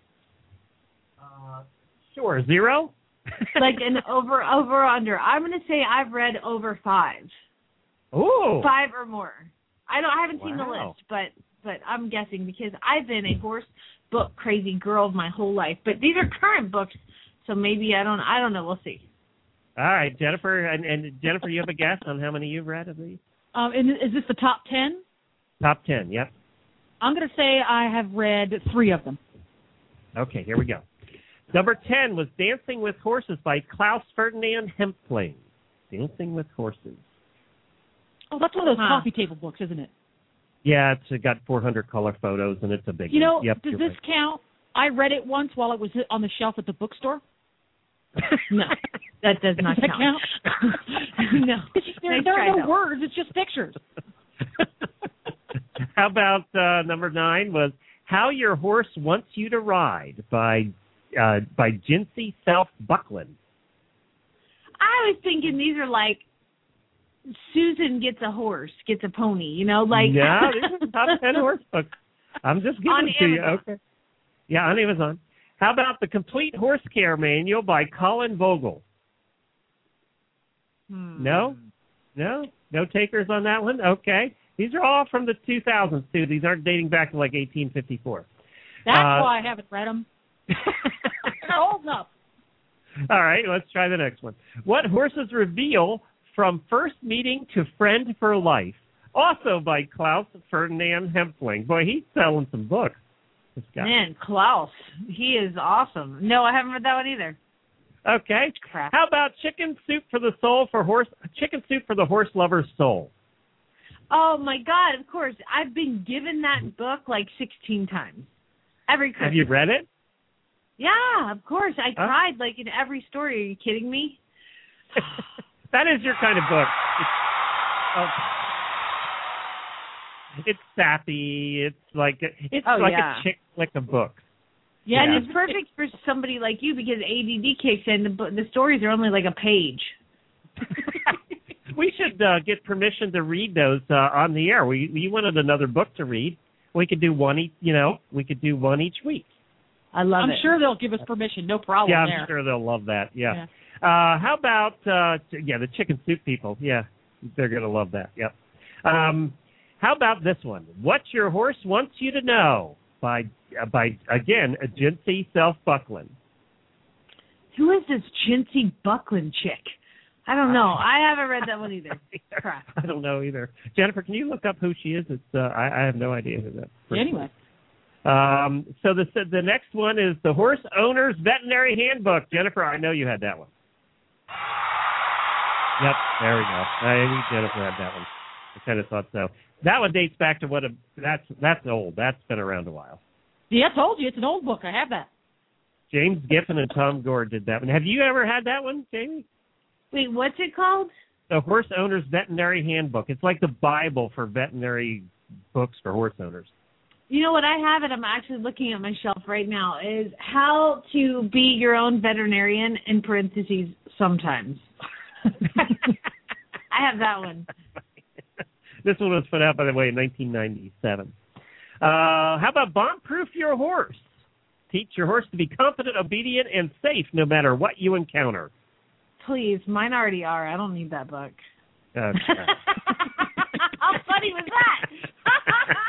Uh, sure, zero? Like an over, over, under. I'm going to say I've read over five. Ooh. Five or more. I don't. I haven't seen the Wow. list, but but I'm guessing because I've been a horse book crazy girl my whole life. But these are current books, so maybe I don't. I don't know. We'll see. All right, Jennifer, and, and Jennifer, you have a guess on how many you've read of these? Um, and is this the top ten? Top ten, yep. I'm going to say I have read three of them. Okay, here we go. Number ten was Dancing with Horses by Klaus Ferdinand Hempfling. Dancing with Horses. Oh, that's one of those Huh. coffee table books, isn't it? Yeah, it's got four hundred color photos, and it's a big You know, one. Yep, does you're this count? I read it once while it was on the shelf at the bookstore. right. No, that does not Does that count. No, There, Nice there try, are no though. words. It's just pictures. How about uh, number nine was How Your Horse Wants You to Ride by uh, by Jinsey Self Buckland. I was thinking these are like Susan gets a horse, gets a pony. You know, like No, these are top ten horse books. I'm just giving On it to you. Amazon. Okay. Yeah, on Amazon. How about The Complete Horse Care Manual by Colin Vogel? Hmm. No? No? No takers on that one? Okay. These are all from the two thousands, too. These aren't dating back to like eighteen fifty-four. That's Uh, why I haven't read them. They're old enough. All right, let's try the next one. What Horses Reveal from First Meeting to Friend for Life, also by Klaus Ferdinand Hempfling. Boy, he's selling some books. This guy. Man, Klaus, he is awesome. No, I haven't read that one either. Okay. Crap. How about Chicken Soup for the Soul for Horse? Chicken Soup for the Horse Lover's Soul. Oh my God! Of course, I've been given that book like sixteen times. Every Christmas. Have you read it? Yeah, of course. I Huh? cried like in every story. Are you kidding me? That is your kind of book. It's, oh, it's sappy. It's like it's Oh, like yeah. a chick flick of books. Yeah, Yeah. and it's perfect for somebody like you because A D D kicks in. The, bo- the stories are only like a page. We should uh, get permission to read those uh, on the air. We we wanted another book to read. We could do one each. You know, we could do one each week. I love I'm it. sure they'll give us permission. No problem yeah, I'm there. sure they'll love that. Yeah. Yeah. Uh, how about uh, ch- yeah, the chicken soup people? Yeah, they're gonna love that. Yep. Um, how about this one? What Your Horse Wants You to Know by uh, by again Jinsey Self Buckland. Who is this chintzy Buckland chick? I don't know. I haven't read that one either. Crap. I don't know either. Jennifer, can you look up who she is? It's uh, I, I have no idea who that. person Anyway. is. Um, so the the next one is the Horse Owner's Veterinary Handbook. Jennifer, I know you had that one. Yep, there we go. I knew Jennifer had that one. I kind of thought so. That one dates back to what a that's that's old. That's been around a while. Yeah, I told you it's an old book. I have that. James Giffen and Tom Gore did that one. Have you ever had that one, Jamie? Wait, what's it called? The Horse Owner's Veterinary Handbook. It's like the Bible for veterinary books for horse owners. You know what I have, and I'm actually looking at my shelf right now, is how to be your own veterinarian, in parentheses, sometimes. I have that one. This one was put out, by the way, in nineteen ninety-seven. Uh, how about Bomb-Proof Your Horse? Teach your horse to be confident, obedient, and safe no matter what you encounter. Please, mine already are. I don't need that book. Okay. How funny was that?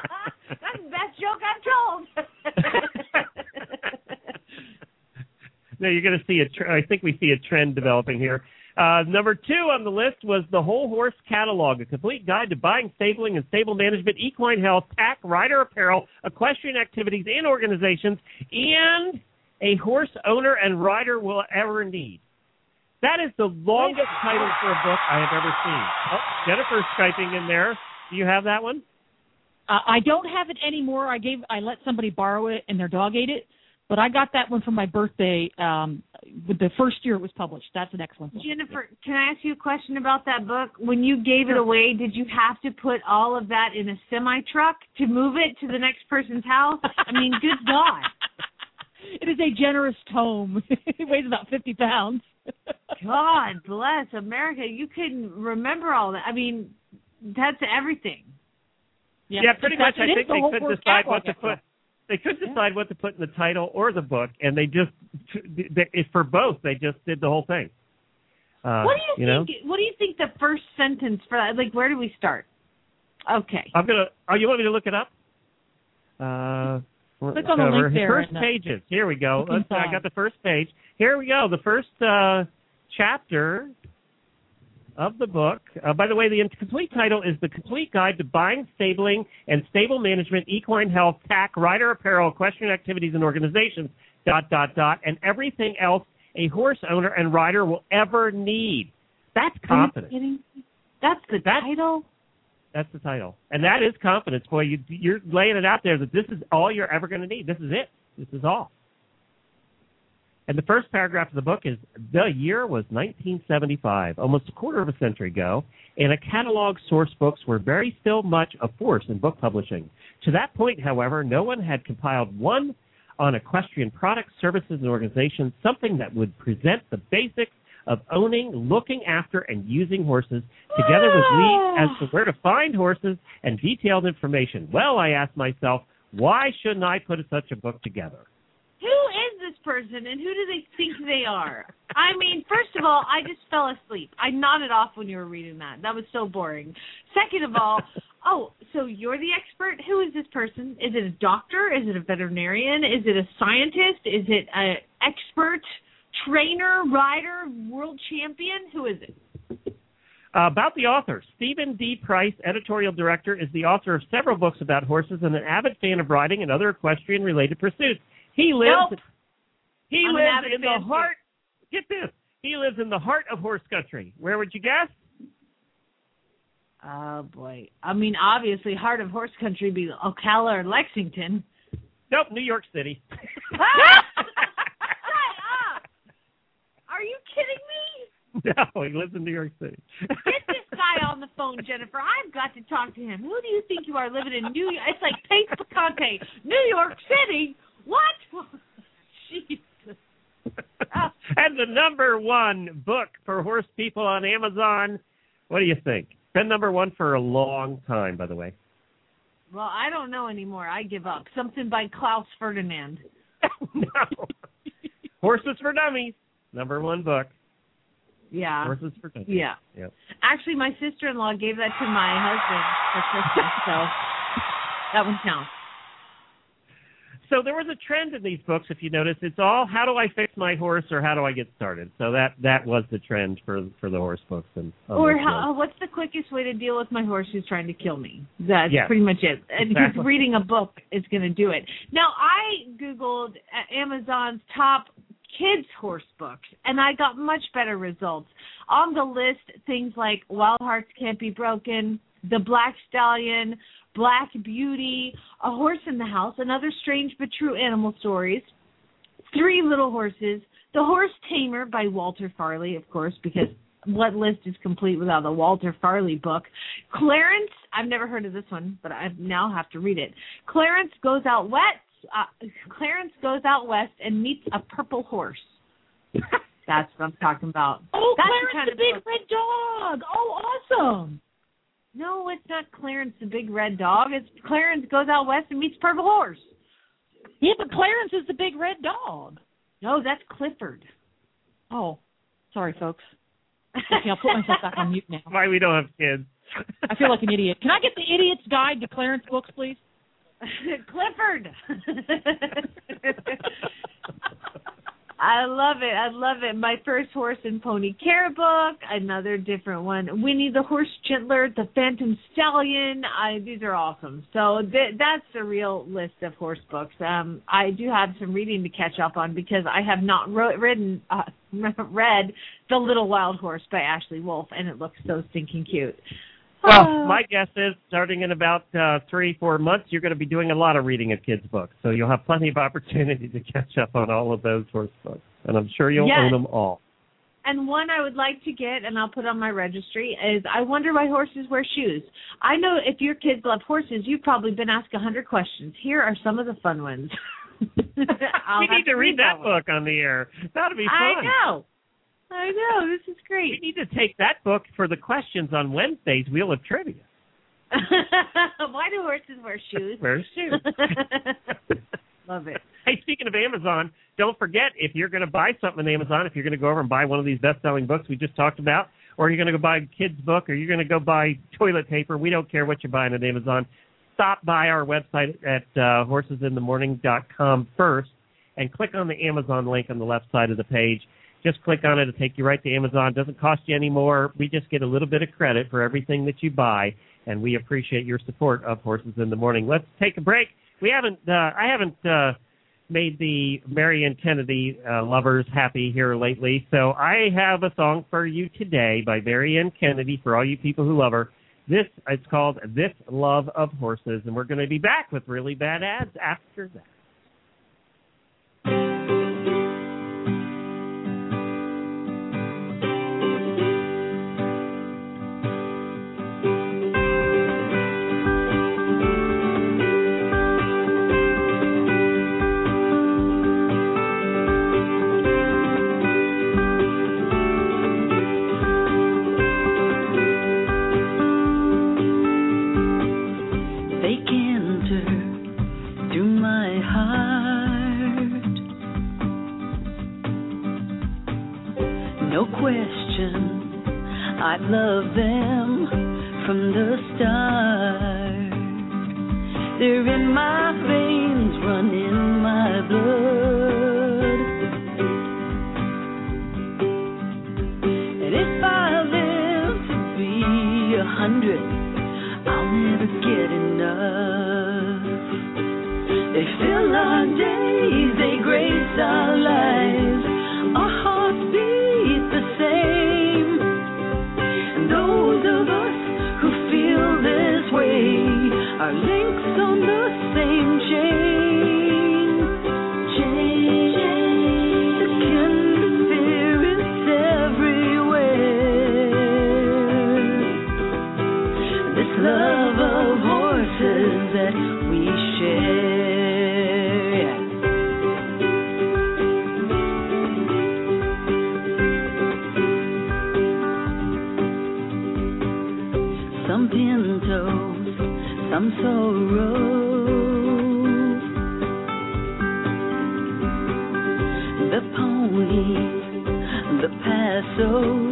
That's the best joke I've told. no, you're going to see a. Tr- I think we see a trend developing here. Uh, number two on the list was the Whole Horse Catalog, a complete guide to buying, stabling, and stable management, equine health, tack, rider apparel, equestrian activities and organizations, and a horse owner and rider will ever need. That is the longest title for a book I have ever seen. Oh, Jennifer's Skyping in there. Do you have that one? Uh, I don't have it anymore. I gave, I let somebody borrow it, and their dog ate it. But I got that one for my birthday um, with the first year it was published. That's an excellent book. Jennifer, can I ask you a question about that book? When you gave it away, did you have to put all of that in a semi-truck to move it to the next person's house? I mean, good God. It is a generous tome. It weighs about fifty pounds. God bless America. You couldn't remember all that. I mean, that's everything. Yeah, yeah pretty much. I think they could decide what to put. They could decide yeah. what to put in the title or the book, and they just, they, for both, they just did the whole thing. Uh, what do you, you think? Know? What do you think the first sentence for that? Like, where do we start? Okay. I'm gonna. Oh, you want me to look it up? Uh, Click on the link there. First pages. Here we go. Let's, I got the first page. Here we go. The first uh, chapter of the book. Uh, by the way, the complete title is The Complete Guide to Buying, Stabling, and Stable Management, Equine Health, Tack, Rider Apparel, Equestrian Activities and Organizations, dot, dot, dot, and everything else a horse owner and rider will ever need. That's confidence. That's the that's, title? That's the title. And that is confidence. Boy, you, you're laying it out there that this is all you're ever going to need. This is it. This is all. And the first paragraph of the book is, the year was nineteen seventy-five, almost a quarter of a century ago, and a catalog source books were very still much a force in book publishing. To that point, however, no one had compiled one on equestrian products, services, and organizations, something that would present the basics of owning, looking after, and using horses, together with leads as to where to find horses and detailed information. Well, I asked myself, why shouldn't I put such a book together? Who is this person, and who do they think they are? I mean, first of all, I just fell asleep. I nodded off when you were reading that. That was so boring. Second of all, oh, so you're the expert? Who is this person? Is it a doctor? Is it a veterinarian? Is it a scientist? Is it an expert, trainer, rider, world champion? Who is it? Uh, about the author, Stephen D. Price, editorial director, is the author of several books about horses and an avid fan of riding and other equestrian-related pursuits. He lives. Nope. He I'm lives in the heart. Get this. He lives in the heart of horse country. Where would you guess? Oh boy. I mean, obviously, heart of horse country be Ocala or Lexington. Nope, New York City. Shut up! Are you kidding me? No, he lives in New York City. Get this guy on the phone, Jennifer. I've got to talk to him. Who do you think you are living in New York? It's like Pace Picante, New York City. What? Jesus. Oh. And the number one book for horse people on Amazon. What do you think? Been number one for a long time, by the way. Well, I don't know anymore. I give up. Something by Klaus Ferdinand. No. Horses for Dummies. Number one book. Yeah. Horses for Dummies. Yeah. Yep. Actually, my sister-in-law gave that to my husband for Christmas, so that one counts. So there was a trend in these books, if you notice. It's all, how do I fix my horse or how do I get started? So that, that was the trend for for the horse books. And Or how, what's the quickest way to deal with my horse who's trying to kill me? That's yes. pretty much it. And exactly. reading a book is going to do it. Now, I Googled Amazon's top kids' horse books, and I got much better results. On the list, things like Wild Hearts Can't Be Broken, The Black Stallion, Black Beauty, A Horse in the House, Another Strange But True Animal Stories, Three Little Horses, The Horse Tamer by Walter Farley, of course, because what list is complete without a Walter Farley book? Clarence, I've never heard of this one, but I now have to read it. Clarence Goes Out West. Uh, Clarence Goes Out West and Meets a Purple Horse. That's what I'm talking about. Oh, That's Clarence the, kind the of Big book. Red Dog. Oh, awesome. No, it's not Clarence the Big Red Dog. It's Clarence Goes Out West and Meets a Purple Horse. Yeah, but Clarence is the Big Red Dog. No, that's Clifford. Oh, sorry, folks. Okay, I'll put myself back on mute now. Why we don't have kids. I feel like an idiot. Can I get the Idiot's Guide to Clarence books, please? Clifford. I love it. I love it. My first horse and pony care book, another different one. Winnie the Horse Gentler, the Phantom Stallion. I, these are awesome. So th- that's a real list of horse books. Um, I do have some reading to catch up on because I have not ro- written, uh, read The Little Wild Horse by Ashley Wolf, and it looks so stinking cute. Well, Uh, my guess is starting in about uh, three, four months, you're going to be doing a lot of reading of kids' books. So you'll have plenty of opportunity to catch up on all of those horse books. And I'm sure you'll Yes. own them all. And one I would like to get, and I'll put on my registry, is I Wonder Why Horses Wear Shoes. I know if your kids love horses, you've probably been asked a hundred questions. Here are some of the fun ones. we need to read that book on the air. That'll be fun. I know. I know. This is great. We need to take that book for the questions on Wednesday's Wheel of Trivia. Why do horses wear shoes? Wear shoes. Love it. Hey, speaking of Amazon, don't forget, if you're going to buy something on Amazon, if you're going to go over and buy one of these best-selling books we just talked about, or you're going to go buy a kid's book, or you're going to go buy toilet paper, we don't care what you're buying on Amazon, stop by our website at uh, horses in the morning dot com first and click on the Amazon link on the left side of the page. Just click on it. It'll take you right to Amazon. It doesn't cost you any more. We just get a little bit of credit for everything that you buy, and we appreciate your support of Horses in the Morning. Let's take a break. We haven't. Uh, I haven't uh, made the Marianne Kennedy uh, lovers happy here lately, so I have a song for you today by Marianne Kennedy for all you people who love her. This it's called "This Love of Horses," and we're going to be back with really bad ads after that. I've loved them from the start. They're in my veins, run in my blood. And if I live to be a hundred, I'll never get enough. They fill our days, they grace our lives. Our hearts beat the same. Those of us who feel this way are links on the same chain. Chain. The kindred spirits everywhere. This love of horses that we share. Some pintos, some sorrows. The ponies, the passos,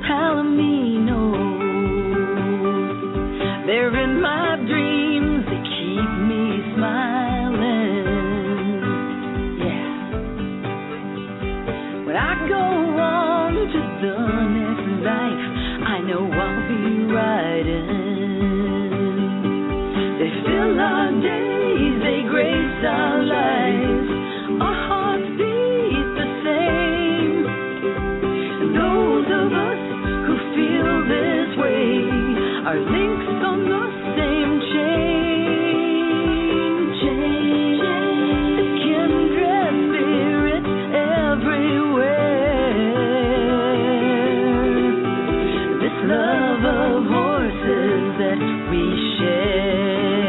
palominos. They're in my dreams, they keep me smiling. Yeah. When I go on to the next life, I know I'll be riding. They fill our days, they grace our lives. Our hearts beat the same. And those of us who feel this way are links on the same chain. Chain. The kindred spirits everywhere. This love of horses that we share.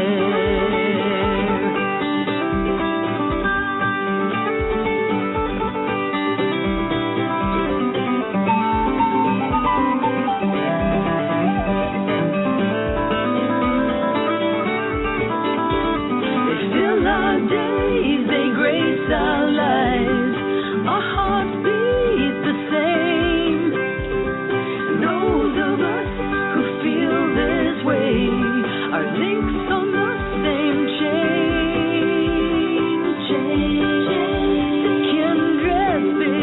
They fill our days, they grace our lives. Our hearts beat the same. Those of us who feel this way are links on the same chain. Chain. The kindred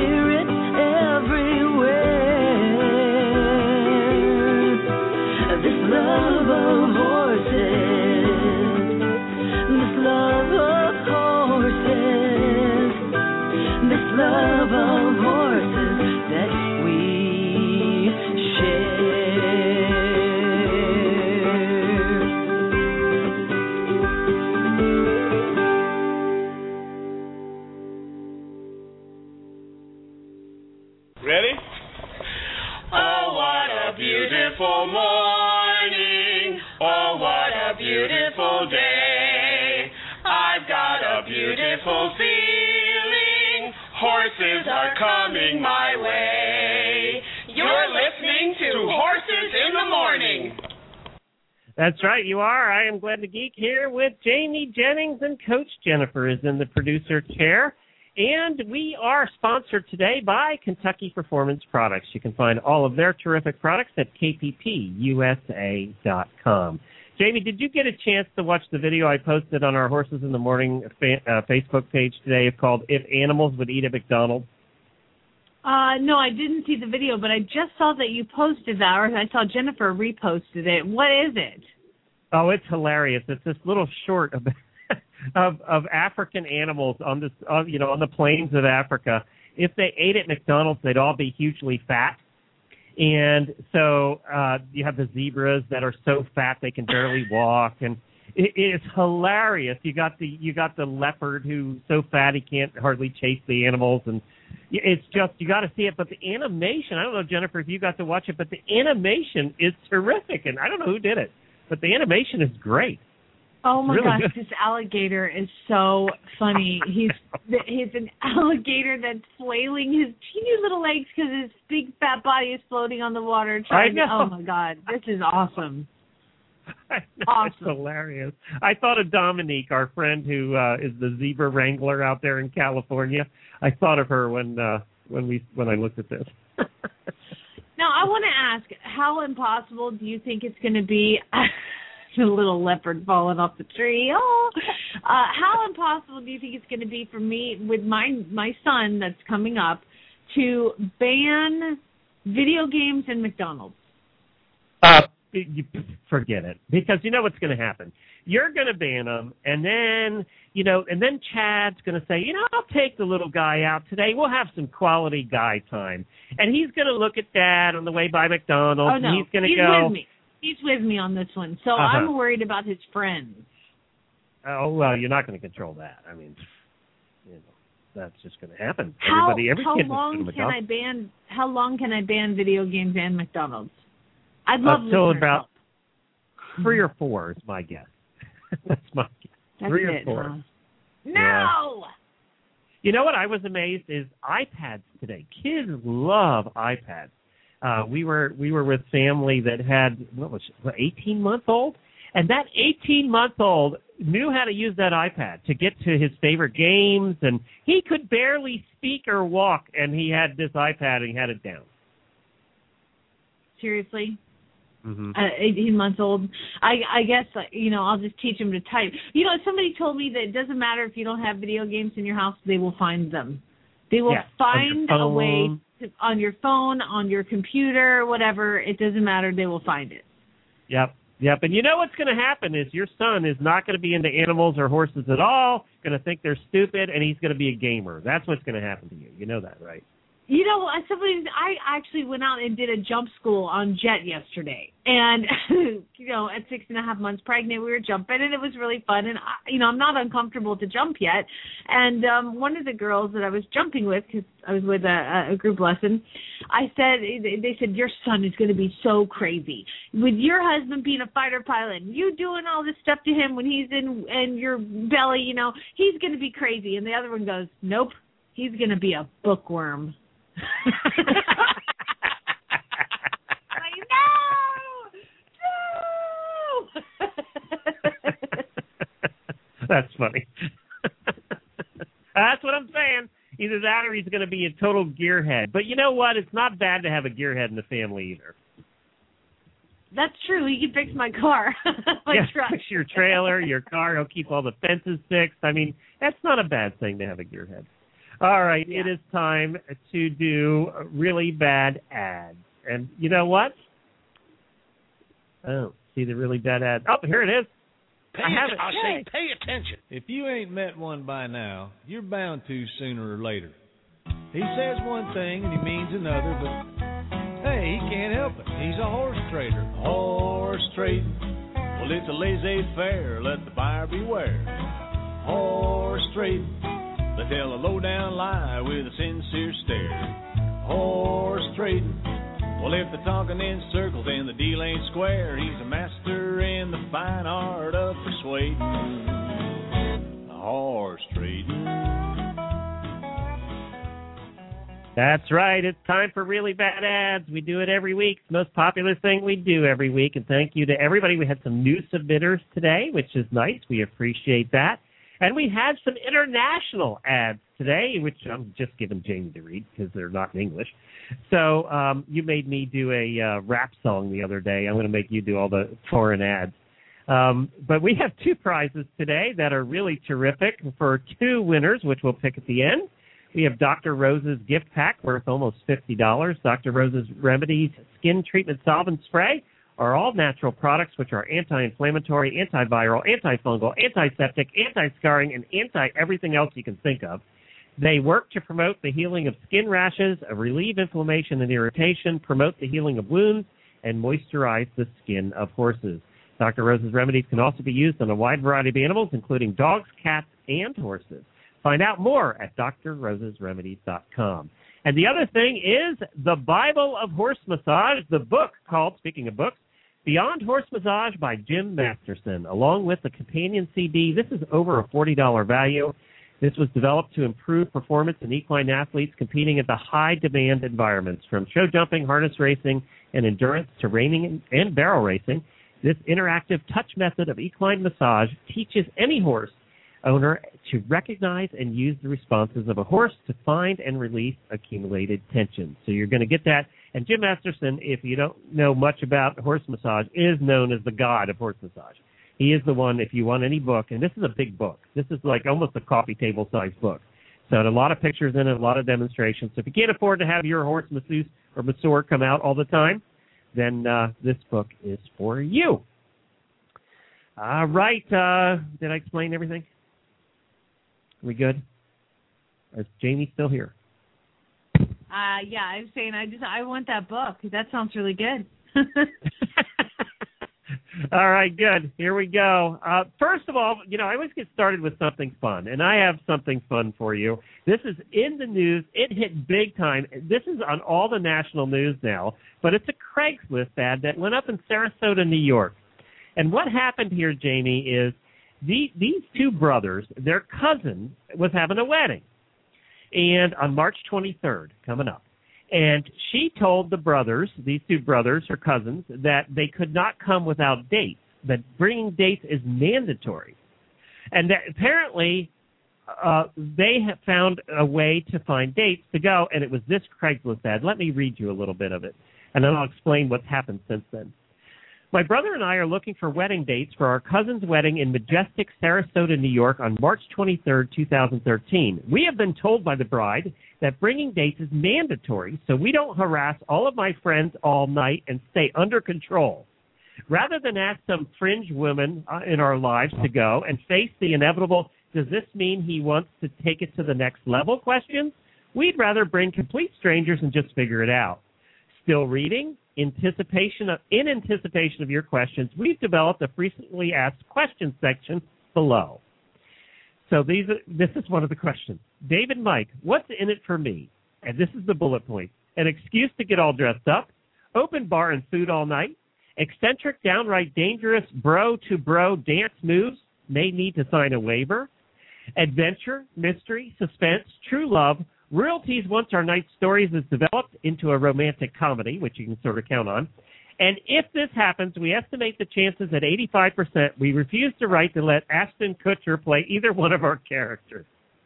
beautiful day. I've got a beautiful feeling. Horses are coming my way. You're listening to Horses in the Morning. That's right, you are. I am Glenn the Geek here with Jamie Jennings, and Coach Jennifer is in the producer chair. And we are sponsored today by Kentucky Performance Products. You can find all of their terrific products at K P P U S A dot com. Jamie, did you get a chance to watch the video I posted on our Horses in the Morning fa- uh, Facebook page today? It's called If Animals Would Eat at McDonald's. Uh, no, I didn't see the video, but I just saw that you posted that, or I saw Jennifer reposted it. What is it? Oh, it's hilarious. It's this little short of of, of African animals on this, on, you know, on the plains of Africa. If they ate at McDonald's, they'd all be hugely fat. And so uh, you have the zebras that are so fat they can barely walk, and it, it's hilarious. You got the you got the leopard who's so fat he can't hardly chase the animals, and it's just, you got to see it. But the animation, I don't know, Jennifer, if you got to watch it, but the animation is terrific, and I don't know who did it, but the animation is great. Oh my really gosh, good. This alligator is so funny. He's he's an alligator that's flailing his teeny little legs because his big fat body is floating on the water. Trying I to, know. oh my God, this is awesome. I know, Awesome. It's hilarious. I thought of Dominique, our friend who uh, is the zebra wrangler out there in California. I thought of her when uh, when we when I looked at this. Now, I want to ask, how impossible do you think it's going to be? The little leopard falling off the tree. Oh, uh, how impossible do you think it's going to be for me with my my son that's coming up to ban video games and McDonald's? Uh, you forget it, because you know what's going to happen. You're going to ban them, and then you know, and then Chad's going to say, you know, I'll take the little guy out today. We'll have some quality guy time, and he's going to look at Dad on the way by McDonald's, Oh no, and he's going to he's go. with me. He's with me on this one, so Uh-huh. I'm worried about his friends. Oh well, you're not going to control that. I mean, you know, that's just going to happen. How, Everybody, every how kid long was can I ban? How long can I ban video games and McDonald's? I'd love Until listener about help. three or four is my guess. That's my guess. That's three it, or four. huh? Yeah. No. You know what I was amazed is iPads today. Kids love iPads. Uh, we were we were with family that had what was it, eighteen month old, and that eighteen month old knew how to use that iPad to get to his favorite games, and he could barely speak or walk, and he had this iPad and he had it down. Seriously. Mm-hmm. Uh, eighteen months old. I I guess uh, you know I'll just teach him to type. You know, somebody told me that it doesn't matter if you don't have video games in your house; they will find them. They will Yeah, find on your a way phone. to, on your phone, on your computer, whatever. It doesn't matter; they will find it. Yep, yep. And you know what's going to happen is your son is not going to be into animals or horses at all. Going to think they're stupid, and he's going to be a gamer. That's what's going to happen to you. You know that, right? You know, somebody I actually went out and did a jump school on Jet yesterday, and you know, at six and a half months pregnant, we were jumping, and it was really fun. And I, you know, I'm not uncomfortable to jump yet. And um, one of the girls that I was jumping with, because I was with a, a group lesson, I said, they said, your son is going to be so crazy with your husband being a fighter pilot, and you doing all this stuff to him when he's in in your belly. You know, he's going to be crazy. And the other one goes, nope, he's going to be a bookworm. Like, no, no. That's funny. That's what I'm saying. Either that or he's going to be a total gearhead. But you know what? It's not bad to have a gearhead in the family either. That's true. He can fix my car, my yeah, truck. fix your trailer, your car. He'll keep all the fences fixed. I mean, that's not a bad thing to have a gearhead. All right, Yeah. It is time to do really bad ads. And you know what? Oh, see the really bad ads. Oh, here it is. Pay I have att- it. I say, Yay. pay attention. If you ain't met one by now, you're bound to sooner or later. He says one thing and he means another, but hey, he can't help it. He's a horse trader. Horse trading. Well, it's a laissez-faire. Let the buyer beware. Horse trading. They tell a low-down lie with a sincere stare. Horse trading. Well, if they're talking in circles and the deal ain't square, he's a master in the fine art trading, horse trading. That's right. It's time for Really Bad Ads. We do it every week. It's the most popular thing we do every week. And thank you to everybody. We had some new submitters today, which is nice. We appreciate that. And we had some international ads today, which I'm just giving Jamie to read because they're not in English. So um, you made me do a uh, rap song the other day. I'm going to make you do all the foreign ads. Um, but we have two prizes today that are really terrific for two winners, which we'll pick at the end. We have Doctor Rose's gift pack worth almost fifty dollars. Doctor Rose's Remedies Skin Treatment Solvent Spray are all natural products which are anti-inflammatory, antiviral, antifungal, antiseptic, anti-scarring, and anti-everything else you can think of. They work to promote the healing of skin rashes, relieve inflammation and irritation, promote the healing of wounds, and moisturize the skin of horses. Doctor Rose's Remedies can also be used on a wide variety of animals, including dogs, cats, and horses. Find out more at d r roses remedies dot com. And the other thing is the Bible of Horse Massage, the book called, speaking of books, Beyond Horse Massage by Jim Masterson, along with the companion C D. This is over a forty dollars value. This was developed to improve performance in equine athletes competing at the high-demand environments, from show jumping, harness racing, and endurance to reining and barrel racing. This interactive touch method of equine massage teaches any horse owner to recognize and use the responses of a horse to find and release accumulated tension. So you're going to get that. And Jim Masterson, if you don't know much about horse massage, is known as the god of horse massage. He is the one, if you want any book, and this is a big book. This is like almost a coffee table size book. So a lot of pictures in it, a lot of demonstrations. So if you can't afford to have your horse masseuse or masseur come out all the time, then uh, this book is for you. All right. Uh, did I explain everything? We good? Is Jamie still here? Uh, yeah, I'm saying I just I want that book. That sounds really good. All right, good. Here we go. Uh, first of all, you know, I always get started with something fun, and I have something fun for you. This is in the news. It hit big time. This is on all the national news now, but it's a Craigslist ad that went up in Sarasota, New York. And what happened here, Jamie, is the, these two brothers, their cousin was having a wedding, and on March twenty-third, coming up. And she told the brothers, these two brothers, her cousins, that they could not come without dates, that bringing dates is mandatory. And that apparently uh, they have found a way to find dates to go, and it was this Craigslist ad. Let me read you a little bit of it, and then I'll explain what's happened since then. My brother and I are looking for wedding dates for our cousin's wedding in majestic Sarasota, New York on March twenty-third, two thousand thirteen. We have been told by the bride that bringing dates is mandatory so we don't harass all of my friends all night and stay under control. Rather than ask some fringe woman uh, in our lives to go and face the inevitable, does this mean he wants to take it to the next level questions, we'd rather bring complete strangers and just figure it out. Still reading? Anticipation of, in anticipation of your questions, we've developed a frequently asked questions section below. So these are, this is one of the questions. David Mike, what's in it for me? And this is the bullet point. An excuse to get all dressed up, open bar and food all night, eccentric, downright dangerous bro-to-bro dance moves, may need to sign a waiver, adventure, mystery, suspense, true love, royalties once our night stories is developed into a romantic comedy, which you can sort of count on. And if this happens, we estimate the chances at eighty-five percent. We refuse to write to let Ashton Kutcher play either one of our characters.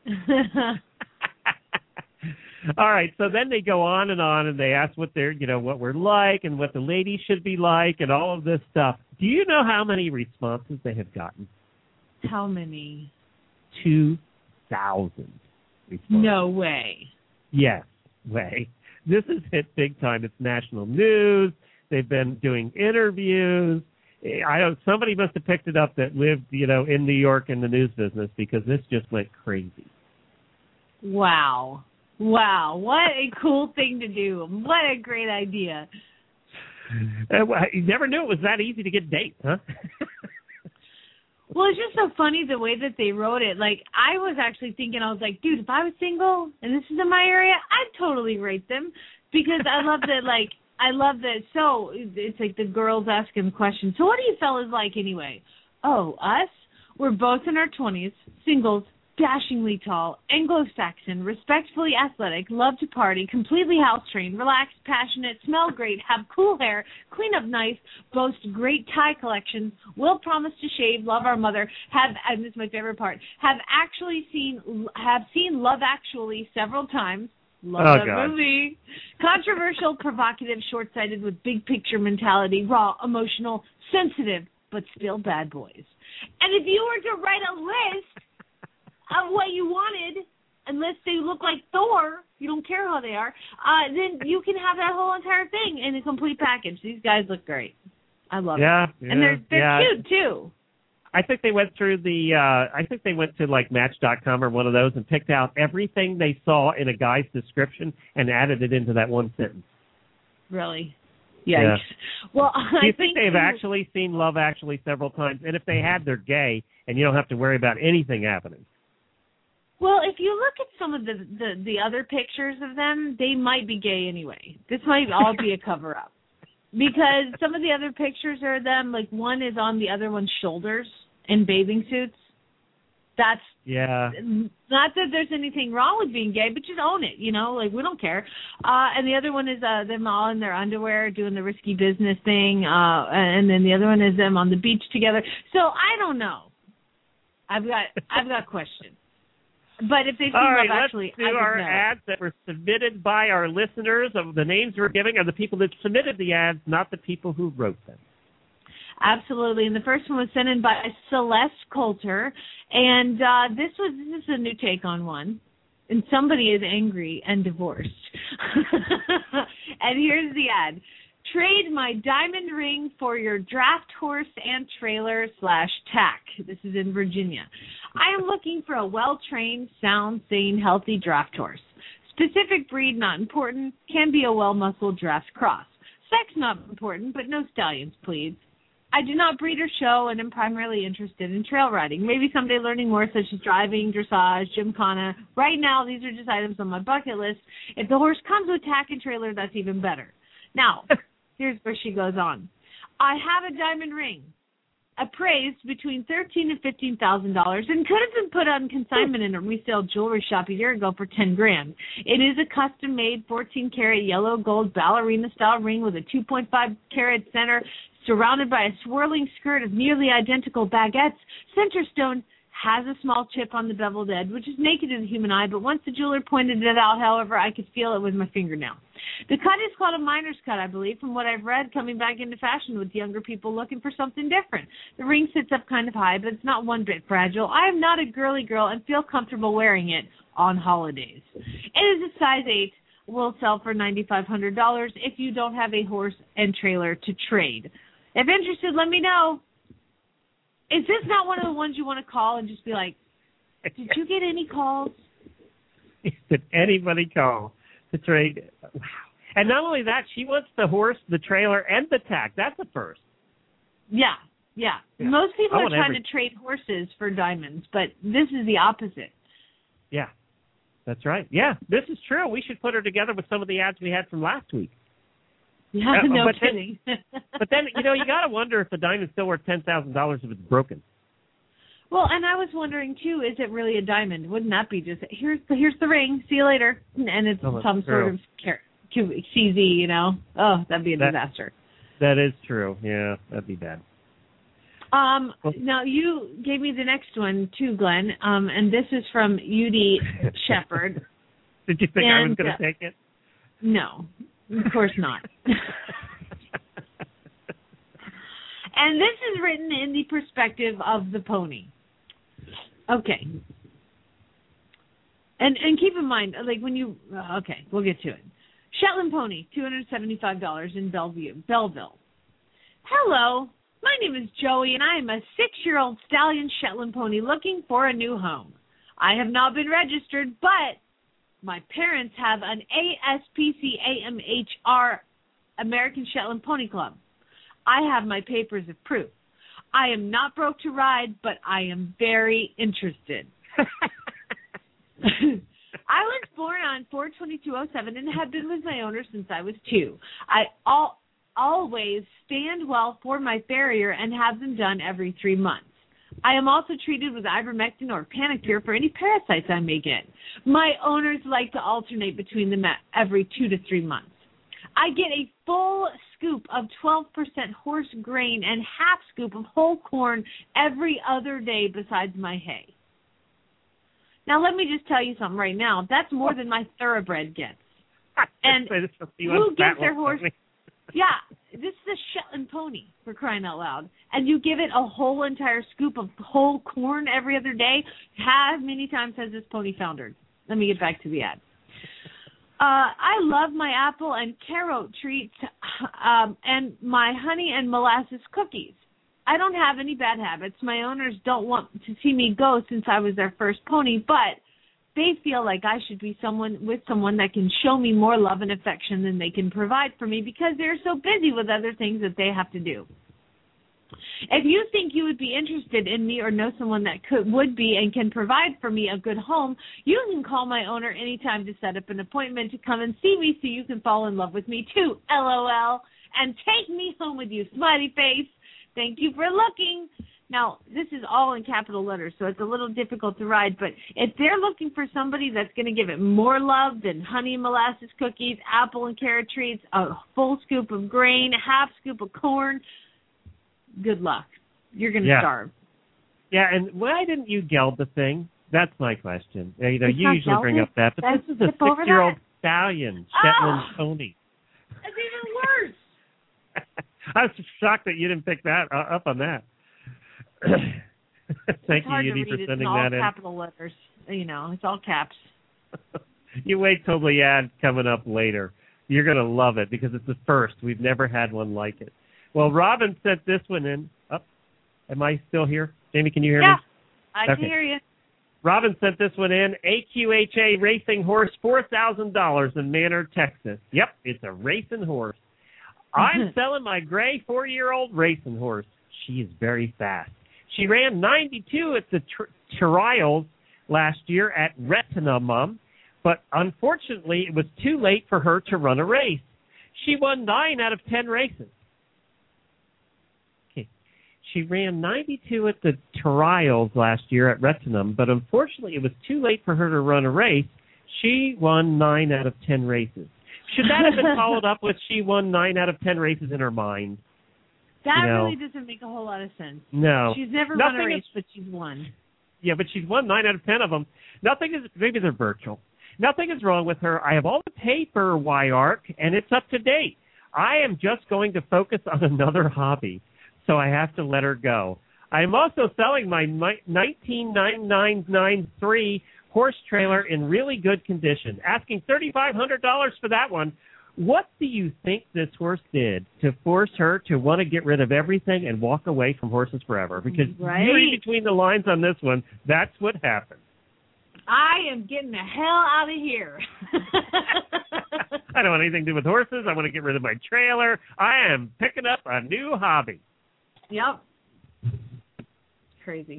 All right, so then they go on and on, and they ask what they're, you know, what we're like and what the ladies should be like and all of this stuff. Do you know how many responses they have gotten? How many? two thousand. Responses. No way. Yes, way. This is hit big time. It's national news. They've been doing interviews. I don't. Somebody must have picked it up that lived, you know, in New York in the news business, because this just went crazy. Wow. Wow. What a cool thing to do. What a great idea. Uh, you never knew it was that easy to get dates, huh? Well, it's just so funny the way that they wrote it. Like, I was actually thinking, I was like, dude, if I was single and this is in my area, I'd totally rate them, because I love that, like, I love that. So it's like the girls asking questions. So what do you fellas like anyway? Oh, us? We're both in our twenties, singles, dashingly tall, Anglo-Saxon, respectfully athletic, love to party, completely house-trained, relaxed, passionate, smell great, have cool hair, clean up nice, boast great tie collections, will promise to shave, love our mother, have, and this is my favorite part, have actually seen, have seen Love Actually several times. Love oh, that God. movie. Controversial, provocative, short-sighted with big picture mentality, raw, emotional, sensitive, but still bad boys. And if you were to write a list of what you wanted, unless they look like Thor, you don't care how they are, uh, then you can have that whole entire thing in a complete package. These guys look great. I love yeah, it. Yeah, and they're they're yeah. cute too. I think they went through the, uh, I think they went to like Match dot com or one of those and picked out everything they saw in a guy's description and added it into that one sentence. Really? Yikes. Yeah. Well, Do I you think think they've actually seen Love Actually several times? And if they had, they're gay, and you don't have to worry about anything happening. Well, if you look at some of the, the, the other pictures of them, they might be gay anyway. This might all be a cover-up. Because some of the other pictures are them, like one is on the other one's shoulders in bathing suits. That's yeah. Not that there's anything wrong with being gay, but just own it, you know, like we don't care. Uh, and the other one is uh, them all in their underwear doing the risky business thing. Uh, and then the other one is them on the beach together. So I don't know. I've got I've got questions. But if they see All right, Love let's Actually, do I would our know. ads that were submitted by our listeners. Of the names we're giving are the people that submitted the ads, not the people who wrote them. Absolutely, and the first one was sent in by Celeste Coulter, and uh, this was this is a new take on one. And somebody is angry and divorced. And here's the ad. Trade my diamond ring for your draft horse and trailer slash tack. This is in Virginia. I am looking for a well-trained, sound, sane, healthy draft horse. Specific breed not important. Can be a well-muscled draft cross. Sex not important, but no stallions, please. I do not breed or show and am primarily interested in trail riding. Maybe someday learning more, such as driving, dressage, gymkhana. Right now, these are just items on my bucket list. If the horse comes with tack and trailer, that's even better. Now, here's where she goes on. I have a diamond ring, appraised between thirteen and fifteen thousand dollars, and could have been put on consignment in a resale jewelry shop a year ago for ten grand. It is a custom-made fourteen karat yellow gold ballerina style ring with a two point five carat center, surrounded by a swirling skirt of nearly identical baguettes. Center stone has a small chip on the beveled edge, which is naked to the human eye, but once the jeweler pointed it out, however, I could feel it with my fingernail. The cut is called a miner's cut, I believe, from what I've read, coming back into fashion with younger people looking for something different. The ring sits up kind of high, but it's not one bit fragile. I am not a girly girl and feel comfortable wearing it on holidays. It is a size eight, will sell for nine thousand five hundred dollars if you don't have a horse and trailer to trade. If interested, let me know. Is this not one of the ones you want to call and just be like, did you get any calls? Did anybody call to trade? Wow. And not only that, she wants the horse, the trailer, and the tack. That's a first. Yeah, yeah. Yeah. Most people I are want trying every- to trade horses for diamonds, but this is the opposite. Yeah, that's right. Yeah, this is true. We should put her together with some of the ads we had from last week. Yeah, Uh, no but kidding. Then, but then, you know, you got to wonder if the diamond's still worth ten thousand dollars if it's broken. Well, and I was wondering, too, is it really a diamond? Wouldn't that be just, here's the, here's the ring, see you later, and it's Oh, that's some true. sort of car- Q- C Z, you know? Oh, that'd be a That- disaster. That is true. Yeah, that'd be bad. Um, now, you gave me the next one, too, Glenn, um, and this is from U D Shepherd. Did you think I was And, going to uh, take it? No, of course not. And this is written in the perspective of the pony. Okay. And and keep in mind, like when you, uh, okay, we'll get to it. Shetland pony, two hundred seventy-five dollars in Bellevue, Belleville. Hello, my name is Joey, and I am a six-year-old stallion Shetland pony looking for a new home. I have not been registered, but my parents have an A S P C A M H R, American Shetland Pony Club. I have my papers of proof. I am not broke to ride, but I am very interested. I was born on four twenty-two oh seven and have been with my owner since I was two. I all, always stand well for my farrier and have them done every three months. I am also treated with ivermectin or Panacur for any parasites I may get. My owners like to alternate between them every two to three months. I get a full scoop of twelve percent horse grain and half scoop of whole corn every other day besides my hay. Now, let me just tell you something right now. That's more than my thoroughbred gets. And who gives their horse... Yeah, this is a Shetland pony, for crying out loud. And you give it a whole entire scoop of whole corn every other day? How many times has this pony foundered? Let me get back to the ad. Uh, I love my apple and carrot treats um, and my honey and molasses cookies. I don't have any bad habits. My owners don't want to see me go since I was their first pony, but they feel like I should be someone with someone that can show me more love and affection than they can provide for me because they're so busy with other things that they have to do. If you think you would be interested in me or know someone that could would be and can provide for me a good home, you can call my owner anytime to set up an appointment to come and see me so you can fall in love with me too, LOL, and take me home with you, smiley face. Thank you for looking. Now, this is all in capital letters, so it's a little difficult to write, but if they're looking for somebody that's going to give it more love than honey and molasses cookies, apple and carrot treats, a full scoop of grain, a half scoop of corn, good luck. You're going to yeah. starve. Yeah, and why didn't you geld the thing? That's my question. You know, it's you usually bring up that, but That's this is a six-year-old stallion, Shetland oh, pony. That's even worse. I was shocked that you didn't pick that uh, up on that. Thank it's hard you, to Edie, for read. sending it's all that in. capital letters. You know, it's all caps. You wait till the ad coming up later. You're going to love it because it's the first. We've never had one like it. Well, Robin sent this one in. Oh, am I still here? Jamie, can you hear yeah, me? I okay. can hear you. Robin sent this one in. A Q H A Racing Horse, four thousand dollars in Manor, Texas. Yep, it's a racing horse. I'm selling my gray four-year-old racing horse. She is very fast. She ran ninety-two at the tr- trials last year at Retinamum, but unfortunately it was too late for her to run a race. She won nine out of ten races. Okay. She ran ninety-two at the trials last year at Retinum, but unfortunately it was too late for her to run a race. She won nine out of ten races. Should that have been followed up with she won nine out of ten races in her mind? That you know, really doesn't make a whole lot of sense. No. She's never Nothing won a race, is, but she's won. Yeah, but she's won nine out of ten of them. Nothing is, maybe they're virtual. Nothing is wrong with her. I have all the paper, Y A R C, and it's up to date. I am just going to focus on another hobby, so I have to let her go. I am also selling my nineteen ninety-nine ninety-three horse trailer in really good condition, asking thirty-five hundred dollars for that one. What do you think this horse did to force her to want to get rid of everything and walk away from horses forever? Because right. you read between the lines on this one, that's what happened. I am getting the hell out of here. I don't want anything to do with horses. I want to get rid of my trailer. I am picking up a new hobby. Yep. Crazy.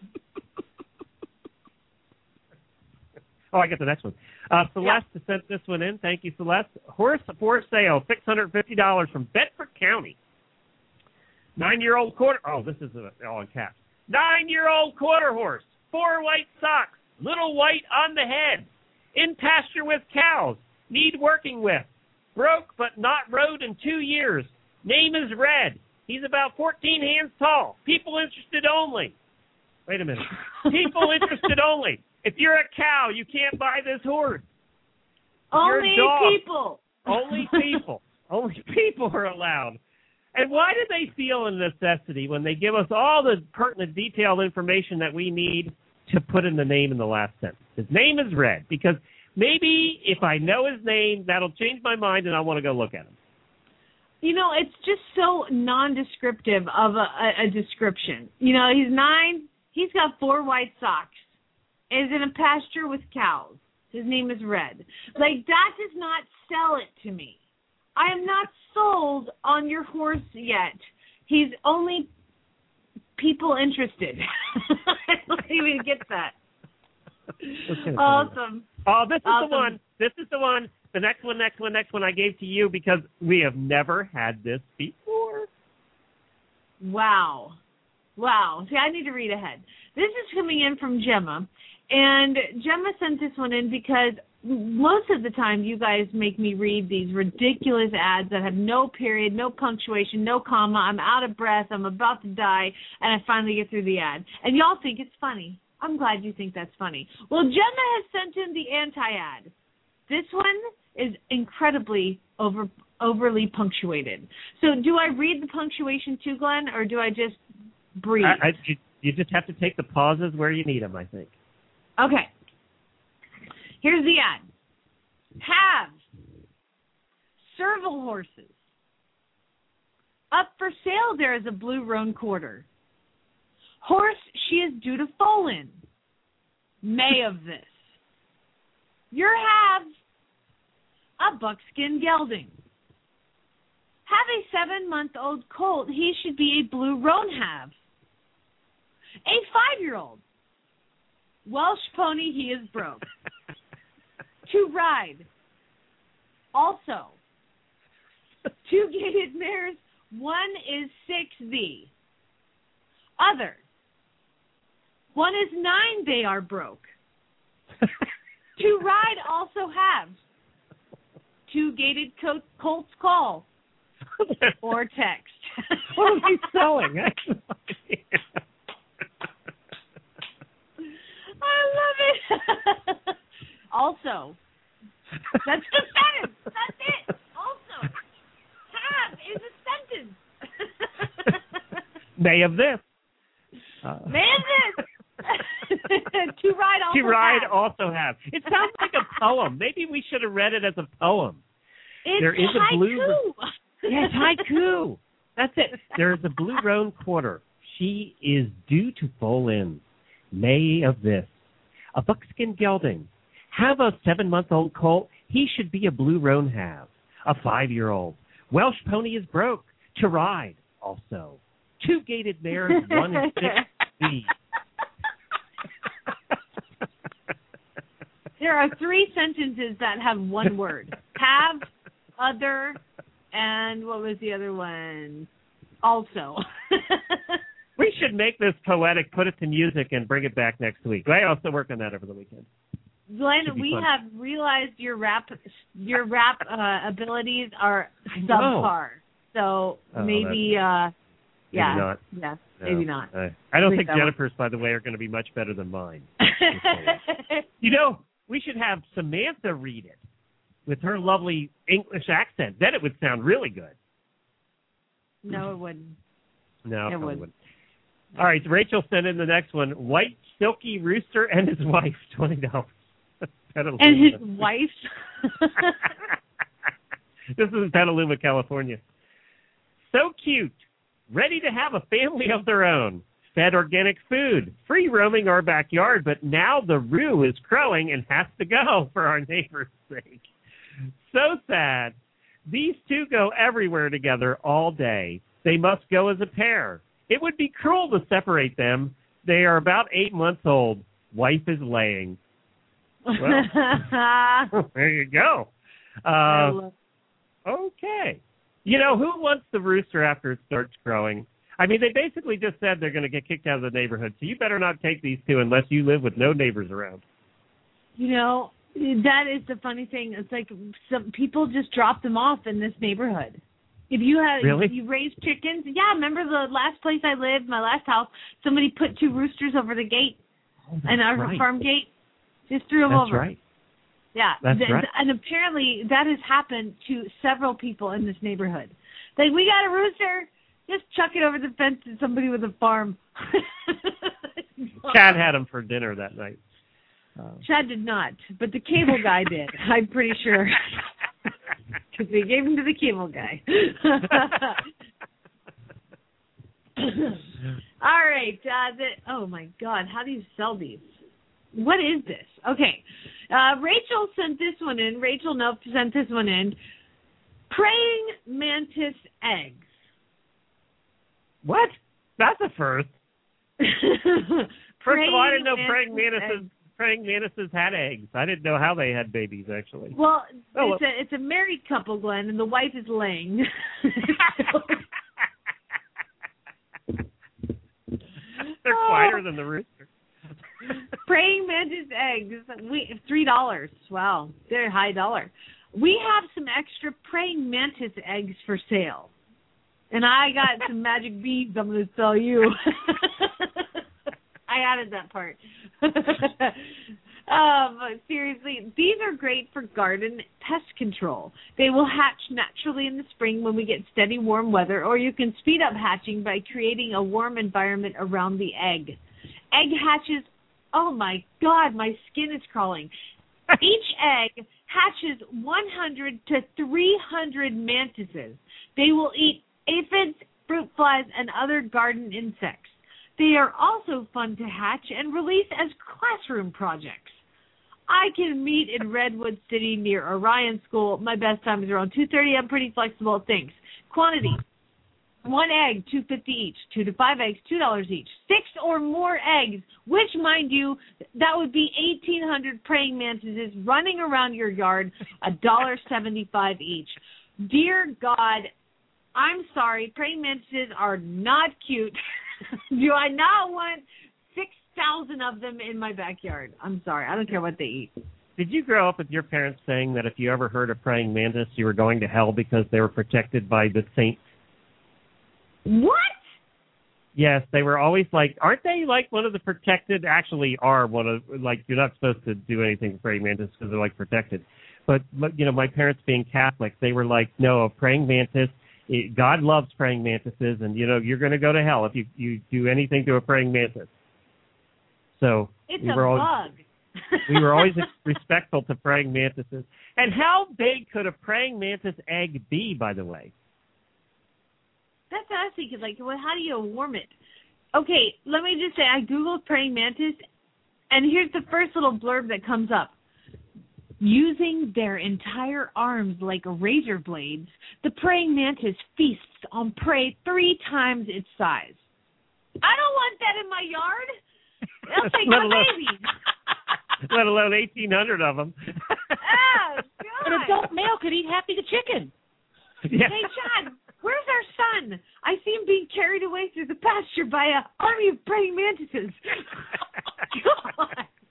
Oh, I got the next one. Uh, Celeste yeah. sent this one in. Thank you, Celeste. Horse for sale, six hundred fifty dollars from Bedford County. Nine-year-old quarter. Oh, this is a, all in caps. Nine-year-old quarter horse, four white socks, little white on the head, in pasture with cows, need working with, broke but not rode in two years. Name is Red. He's about fourteen hands tall. People interested only. Wait a minute. People interested only. If you're a cow, you can't buy this horse. If only dog, people. Only people. Only people are allowed. And why do they feel a necessity when they give us all the pertinent, detailed information that we need to put in the name in the last sentence? His name is Red, because maybe if I know his name, that'll change my mind and I want to go look at him. You know, it's just so non-descriptive of a, a, a description. You know, he's nine. He's got four white socks. Is in a pasture with cows. His name is Red. Like, that does not sell it to me. I am not sold on your horse yet. He's only people interested. I don't even get that. Awesome. Oh, this is awesome. the one. This is the one. The next one, next one, next one I gave to you because we have never had this before. Wow. Wow. See, I need to read ahead. This is coming in from Gemma, and Gemma sent this one in because most of the time you guys make me read these ridiculous ads that have no period, no punctuation, no comma. I'm out of breath. I'm about to die, and I finally get through the ad. And y'all think it's funny. I'm glad you think that's funny. Well, Gemma has sent in the anti-ad. This one is incredibly over overly punctuated. So do I read the punctuation too, Glenn, or do I just breathe? I, I, you, you just have to take the pauses where you need them, I think. Okay. Here's the ad. Have serval horses. Up for sale there is a blue roan quarter. Horse she is due to foal in. May of this. Your have a buckskin gelding. Have a seven-month-old colt, he should be a blue roan have. A five-year-old. Welsh pony, he is broke. To ride. Also. Two gated mares, one is six thee. Other. One is nine, they are broke. To ride also have. Two gated co- colts call. Or text. What are they selling? I love it. Also, that's the sentence. That's it. Also, have is a sentence. May of this. Uh, May of this. To ride also To ride have. also have. It sounds like a poem. Maybe we should have read it as a poem. It's there is haiku. a blue. Yes, haiku. That's it. There is a blue roan quarter. She is due to foal in. May of this. A buckskin gelding. Have a seven-month-old colt. He should be a blue roan have. A five-year-old. Welsh pony is broke. To ride also. Two gated mares, one is six B. There are three sentences that have one word. Have, other, and what was the other one? Also. We should make this poetic, put it to music, and bring it back next week. I also worked on that over the weekend. Glenn, Should be we fun. have realized your rap your rap uh, abilities are know. subpar. So Oh, maybe, uh, yeah, not. yeah, No, maybe not. I, I don't Leave think that one. Jennifer's, by the way, are going to be much better than mine. You know, we should have Samantha read it with her lovely English accent. Then it would sound really good. No, it wouldn't. No, It probably wouldn't. wouldn't. All right, Rachel sent in the next one. White silky rooster and his wife, twenty dollars. And his wife. This is in Petaluma, California. So cute. Ready to have a family of their own. Fed organic food. Free roaming our backyard, but now the roo is crowing and has to go for our neighbor's sake. So sad. These two go everywhere together all day. They must go as a pair. It would be cruel to separate them. They are about eight months old. Wife is laying. Well, there you go. Uh, okay. You know, who wants the rooster after it starts crowing? I mean, they basically just said they're going to get kicked out of the neighborhood, so you better not take these two unless you live with no neighbors around. You know, that is the funny thing. It's like some people just drop them off in this neighborhood. If you had, Really? if you raised chickens, yeah. Remember the last place I lived, my last house. Somebody put two roosters over the gate, Oh, and our right. farm gate. Just threw them That's over. right. Yeah, That's Th- right. And apparently that has happened to several people in this neighborhood. Like, we got a rooster, just chuck it over the fence to somebody with a farm. Chad had them for dinner that night. Um, Chad did not, but the cable guy did. I'm pretty sure. Because we gave him to the cable guy. All right. Uh, the, oh, my God. How do you sell these? What is this? Okay. Uh, Rachel sent this one in. Rachel Nope sent this one in. Praying mantis eggs. What? That's a first. First of all, I didn't know praying mantises, eggs. praying mantises had eggs. I didn't know how they had babies, actually. Well, Oh, it's a it's a married couple, Glenn, and the wife is laying. They're Oh. quieter than the rooster. Praying mantis eggs, we three dollars. Wow, they're high dollar. We have some extra praying mantis eggs for sale, and I got some magic beads I'm going to sell you. I added that part. um, but seriously, these are great for garden pest control. They will hatch naturally in the spring when we get steady warm weather, or you can speed up hatching by creating a warm environment around the egg. Egg hatches, oh my God, my skin is crawling. Each egg hatches one hundred to three hundred mantises. They will eat aphids, fruit flies, and other garden insects. They are also fun to hatch and release as classroom projects. I can meet in Redwood City near Orion School. My best time is around two thirty. I'm pretty flexible. Thanks. Quantity. One egg, two dollars and fifty cents each. Two to five eggs, two dollars each. Six or more eggs, which, mind you, that would be eighteen hundred praying mantises running around your yard, one dollar and seventy-five cents each. Dear God, I'm sorry, praying mantises are not cute. Do I not want six thousand of them in my backyard? I'm sorry. I don't care what they eat. Did you grow up with your parents saying that if you ever heard a praying mantis, you were going to hell because they were protected by the saints? What? Yes, they were always like, aren't they like one of the protected, actually are one of, like, you're not supposed to do anything to praying mantis because they're, like, protected. But, you know, my parents being Catholic, they were like, no, a praying mantis, it, God loves praying mantises, and, you know, you're going to go to hell if you, you do anything to a praying mantis. So it's we a were always, bug. we were always respectful to praying mantises. And how big could a praying mantis egg be, by the way? That's what I was thinking. Like, well, how do you warm it? Okay, let me just say, I Googled praying mantis, and here's the first little blurb that comes up. Using their entire arms like razor blades, the praying mantis feasts on prey three times its size. I don't want that in my yard. They'll take my babies. Let alone eighteen hundred of them. Oh, God. An adult male could eat half the chicken. Yeah. Hey, John, where's our son? I see him being carried away through the pasture by an army of praying mantises. God.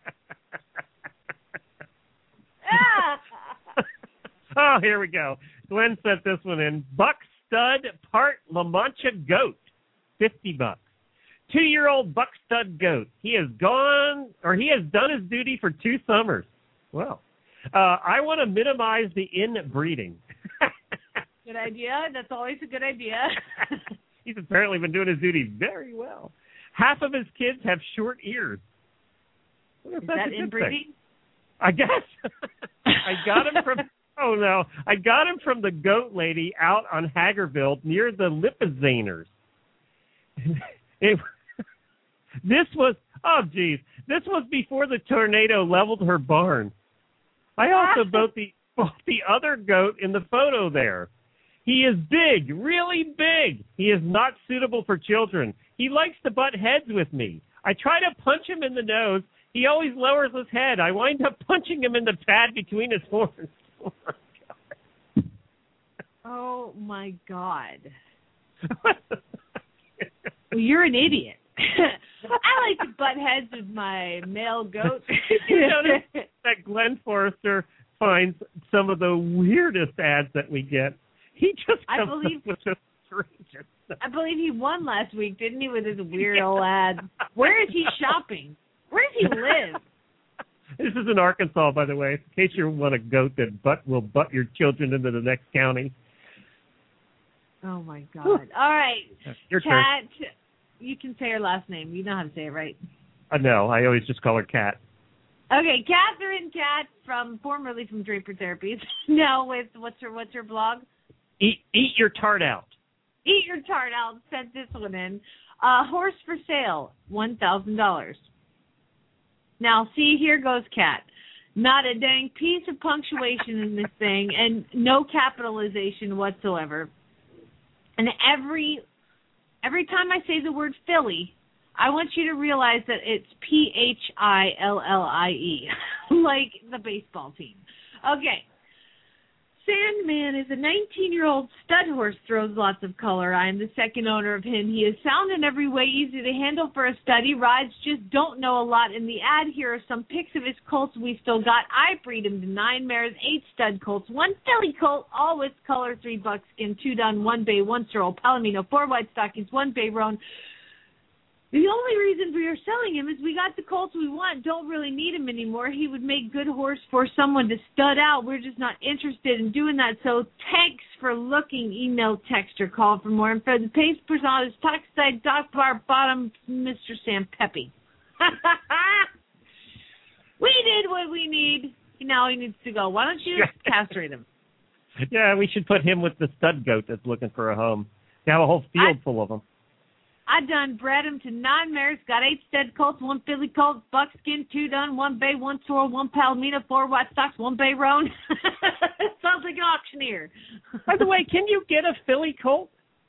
Ah. Oh, here we go. Glenn sent this one in. Buck stud part La Mancha goat, fifty bucks. Two-year-old buck stud goat. He has gone, or he has done his duty for two summers. Well, uh, I want to minimize the inbreeding. Good idea. That's always a good idea. He's apparently been doing his duty very well. Half of his kids have short ears. Is that inbreeding? I guess. I got him from, oh no, I got him from the goat lady out on Hagerville near the Lipizaners. It, this was, oh geez, this was before the tornado leveled her barn. I also bought the, bought the other goat in the photo there. He is big, really big. He is not suitable for children. He likes to butt heads with me. I try to punch him in the nose. He always lowers his head. I wind up punching him in the pad between his horns. Oh, my God. Oh, my God. Well, you're an idiot. I like to butt heads with my male goat. You notice that Glenn Forrester finds some of the weirdest ads that we get. He just comes I believe, up with the strangest stuff. I believe he won last week, didn't he, with his weird old ads? Where is he shopping? Where does he live? This is in Arkansas, by the way, in case you want a goat that butt will butt your children into the next county. Oh, my God. All right. Your Kat, turn. You can say her last name. You know how to say it, right? Uh, no, I always just call her Kat. Okay, Catherine Kat, from formerly from Draper Therapies. Now with, what's her, what's her blog? Eat, eat your tart out. Eat your tart out. Sent this one in. Uh, horse for sale, one thousand dollars. Now, see, here goes Kat. Not a dang piece of punctuation in this thing, and no capitalization whatsoever. And every every time I say the word Philly, I want you to realize that it's P H I L L I E, like the baseball team. Okay. Sandman is a nineteen-year-old stud horse, throws lots of color. I am the second owner of him. He is sound in every way, easy to handle for a stud. He rides, just don't know a lot. In the ad, here are some pics of his colts we still got. I breed him to nine mares, eight stud colts, one filly colt, all with color, three buckskin, two dun, one bay, one sorrel, palomino, four white stockings, one bay roan. The only reason we are selling him is we got the colts we want, don't really need him anymore. He would make good horse for someone to stud out. We're just not interested in doing that. So thanks for looking. Email, text, or call for more info. The pace persona is Toxside, Doc Bar Bottom, Mister Sam Peppy. We did what we need. Now he needs to go. Why don't you castrate him? Yeah, we should put him with the stud goat that's looking for a home. You have a whole field I- full of them. I done bred him to nine mares, got eight stud colts, one filly colt, buckskin, two dun, one bay, one sorrel, one palomino, four white stocks, one bay roan. Sounds like an auctioneer. By the way, can you get a filly colt?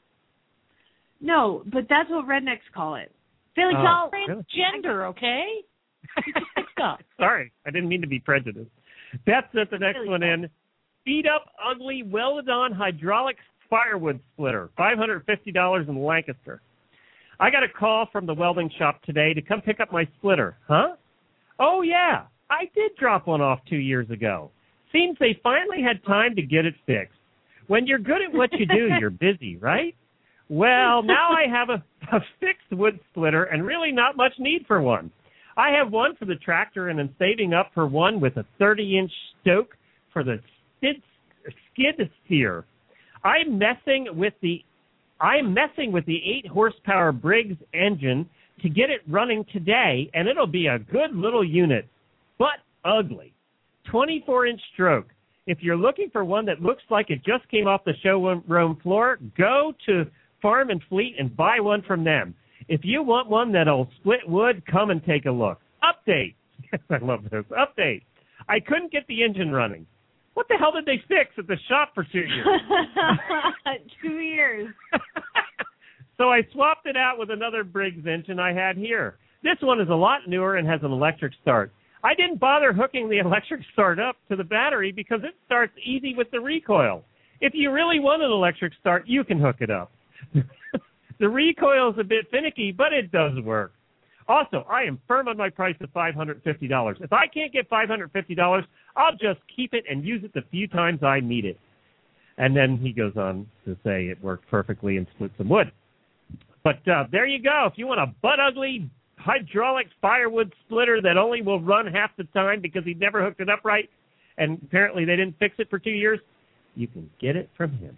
No, but that's what rednecks call it. Filly Oh, colt. really? Gender, okay? Stop. Sorry, I didn't mean to be prejudiced. Beth sent the next Filly one colt. in. Beat up, ugly, Weldon hydraulic firewood splitter, five hundred fifty dollars in Lancaster. I got a call from the welding shop today to come pick up my splitter. Huh? Oh, yeah. I did drop one off two years ago. Seems they finally had time to get it fixed. When you're good at what you do, you're busy, right? Well, now I have a, a fixed wood splitter and really not much need for one. I have one for the tractor and I'm saving up for one with a thirty-inch stoke for the skid, skid steer. I'm messing with the I'm messing with the eight horsepower Briggs engine to get it running today, and it'll be a good little unit, but ugly. twenty-four inch stroke. If you're looking for one that looks like it just came off the showroom floor, go to Farm and Fleet and buy one from them. If you want one that'll split wood, come and take a look. Update. I love this. Update. I couldn't get the engine running. What the hell did they fix at the shop for two years? Two years. So I swapped it out with another Briggs engine I had here. This one is a lot newer and has an electric start. I didn't bother hooking the electric start up to the battery because it starts easy with the recoil. If you really want an electric start, you can hook it up. The recoil is a bit finicky, but it does work. Also, I am firm on my price of five hundred fifty dollars. If I can't get five hundred fifty dollars, I'll just keep it and use it the few times I need it. And then he goes on to say it worked perfectly and split some wood. But uh, there you go. If you want a butt-ugly hydraulic firewood splitter that only will run half the time because he never hooked it up right, and apparently they didn't fix it for two years, you can get it from him.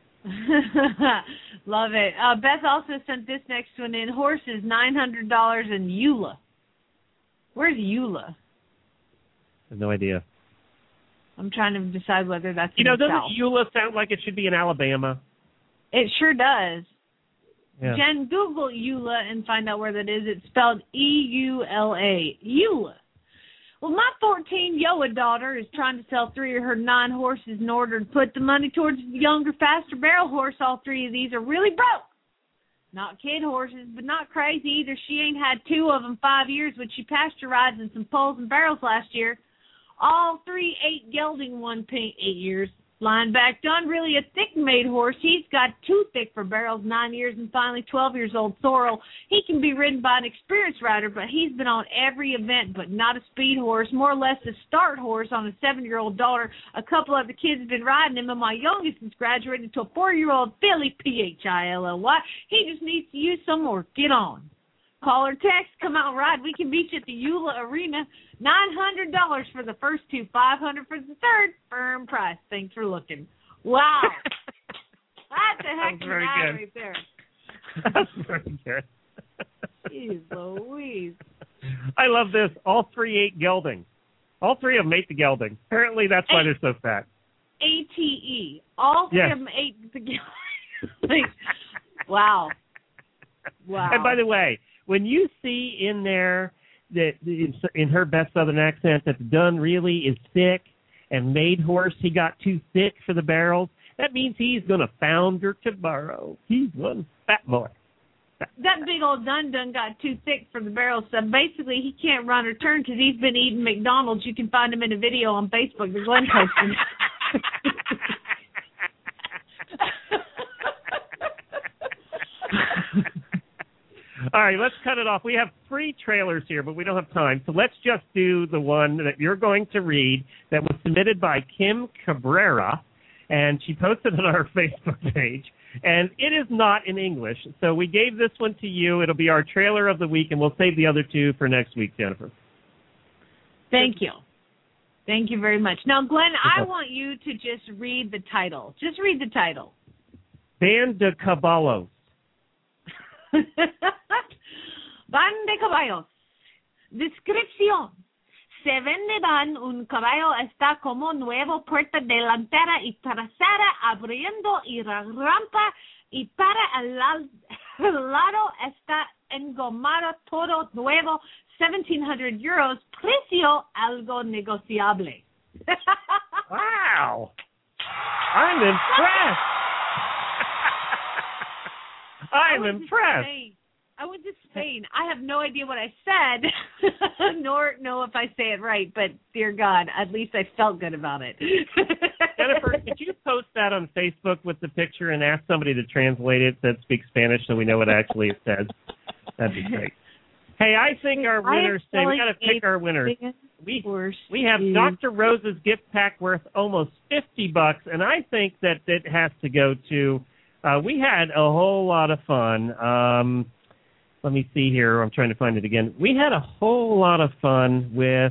Love it. Uh, Beth also sent this next one in. Horses, nine hundred dollars in Eula. Where's Eula? I have no idea. I'm trying to decide whether that's You know, in the doesn't South. Eula sound like it should be in Alabama? It sure does. Yeah. Jen, Google Eula and find out where that is. It's spelled E U L A. Eula. Well, my fourteen-year-old daughter is trying to sell three of her nine horses in order to put the money towards the younger, faster barrel horse. All three of these are really broke. Not kid horses, but not crazy either. She ain't had two of them five years, but she pasteurized in some poles and barrels last year. All three eight gelding, one pink, eight years. Line back done, really a thick-made horse. He's got too thick for barrels, nine years, and finally twelve-years-old Sorrel. He can be ridden by an experienced rider, but he's been on every event, but not a speed horse, more or less a start horse on a seven-year-old daughter. A couple of the kids have been riding him, and my youngest has graduated to a four-year-old filly, P H I L L Y. He just needs to use some more. Get on. Call or text, come out and ride. We can meet you at the Eula Arena. nine hundred dollars for the first two, five hundred dollars for the third. Firm price. Thanks for looking. Wow. That's a heck of an ad right there. That's very good. Jeez Louise. I love this. All three ate gelding. All three of them ate the gelding. Apparently that's why they're so fat. A T E. All three Yes. of them ate the gelding. Like, wow. Wow. And by the way, when you see in there that in her best Southern accent that the dun really is thick and made horse, he got too thick for the barrels, that means he's going to founder tomorrow. He's one fat boy. That big old dun dun got too thick for the barrel stuff. Basically, he can't run or turn because he's been eating McDonald's. You can find him in a video on Facebook. There's one posting. All right, let's cut it off. We have three trailers here, but we don't have time. So let's just do the one that you're going to read that was submitted by Kim Cabrera, and she posted it on our Facebook page. And it is not in English, so we gave this one to you. It'll be our trailer of the week, and we'll save the other two for next week, Jennifer. Thank you. Thank you very much. Now, Glenn, I want you to just read the title. Just read the title. Band de Caballos. Van de caballos. Descripción. Se vende van un caballo está como nuevo, puerta delantera y trasera abriendo y la rampa y para el lado está engomado todo nuevo, seventeen hundred euros, precio algo negociable. Wow. I'm impressed. I'm I impressed. I went to Spain. I have no idea what I said, nor know if I say it right, but dear God, at least I felt good about it. Jennifer, could you post that on Facebook with the picture and ask somebody to translate it that speaks Spanish so we know what actually it says? That'd be great. Hey, I think our winners say we got to pick our winners. We we have Doctor Rose's gift pack worth almost fifty bucks, and I think that it has to go to. Uh, we had a whole lot of fun. Um, let me see here. I'm trying to find it again. We had a whole lot of fun with.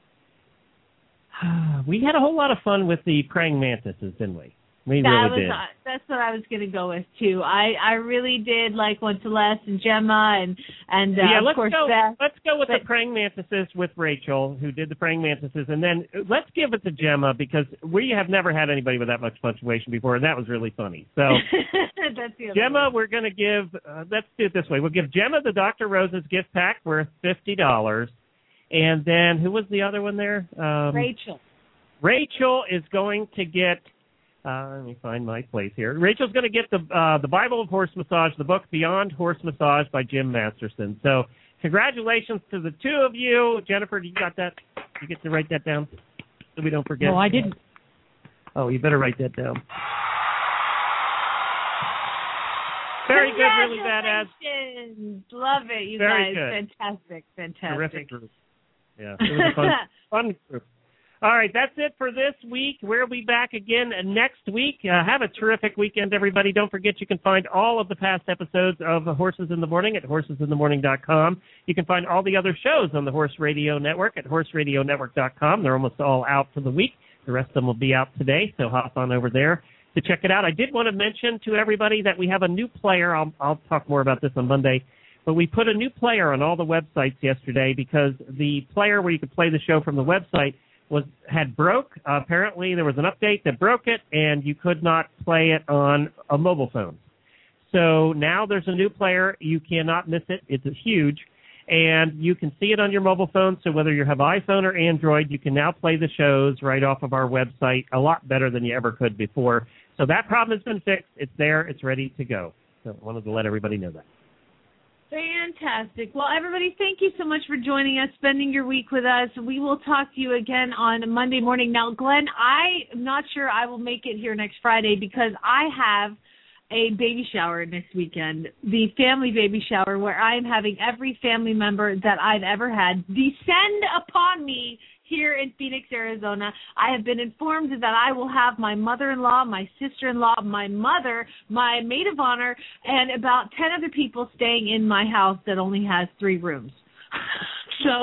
Uh, we had a whole lot of fun with the praying mantises, didn't we? We that really was, did. Uh, that's what I was going to go with too. I, I really did like one Celeste and Gemma and and uh, yeah, of let's course go. Beth. Let's go with but, the praying mantises with Rachel, who did the praying mantises, and then let's give it to Gemma because we have never had anybody with that much punctuation before, and that was really funny. So, that's the other Gemma, one. we're going to give. Uh, let's do it this way. We'll give Gemma the Doctor Rose's gift pack worth fifty dollars, and then who was the other one there? Um, Rachel. Rachel is going to get. Uh, let me find my place here. Rachel's going to get the uh, the Bible of Horse Massage, the book Beyond Horse Massage by Jim Masterson. So congratulations to the two of you. Jennifer, you got that? You get to write that down so we don't forget? No, I didn't. Oh, you better write that down. Very good, really badass. Love it, you Very guys. good. Fantastic, fantastic. Terrific group. Yeah, it was a fun, fun group. All right, that's it for this week. We'll be back again next week. Uh, have a terrific weekend, everybody. Don't forget you can find all of the past episodes of Horses in the Morning at horses in the morning dot com. You can find all the other shows on the Horse Radio Network at horse radio network dot com. They're almost all out for the week. The rest of them will be out today, so hop on over there to check it out. I did want to mention to everybody that we have a new player. I'll, I'll talk more about this on Monday. But we put a new player on all the websites yesterday because the player where you could play the show from the website was had broke. Uh, apparently, there was an update that broke it, and you could not play it on a mobile phone. So now there's a new player. You cannot miss it. It's huge, and you can see it on your mobile phone. So whether you have iPhone or Android, you can now play the shows right off of our website a lot better than you ever could before. So that problem has been fixed. It's there. It's ready to go. So I wanted to let everybody know that. Fantastic. Well, everybody, thank you so much for joining us, spending your week with us. We will talk to you again on Monday morning. Now, Glenn, I'm not sure I will make it here next Friday because I have a baby shower next weekend, the family baby shower, where I am having every family member that I've ever had descend upon me here in Phoenix, Arizona. I have been informed that I will have my mother-in-law, my sister-in-law, my mother, my maid of honor, and about ten other people staying in my house that only has three rooms. So,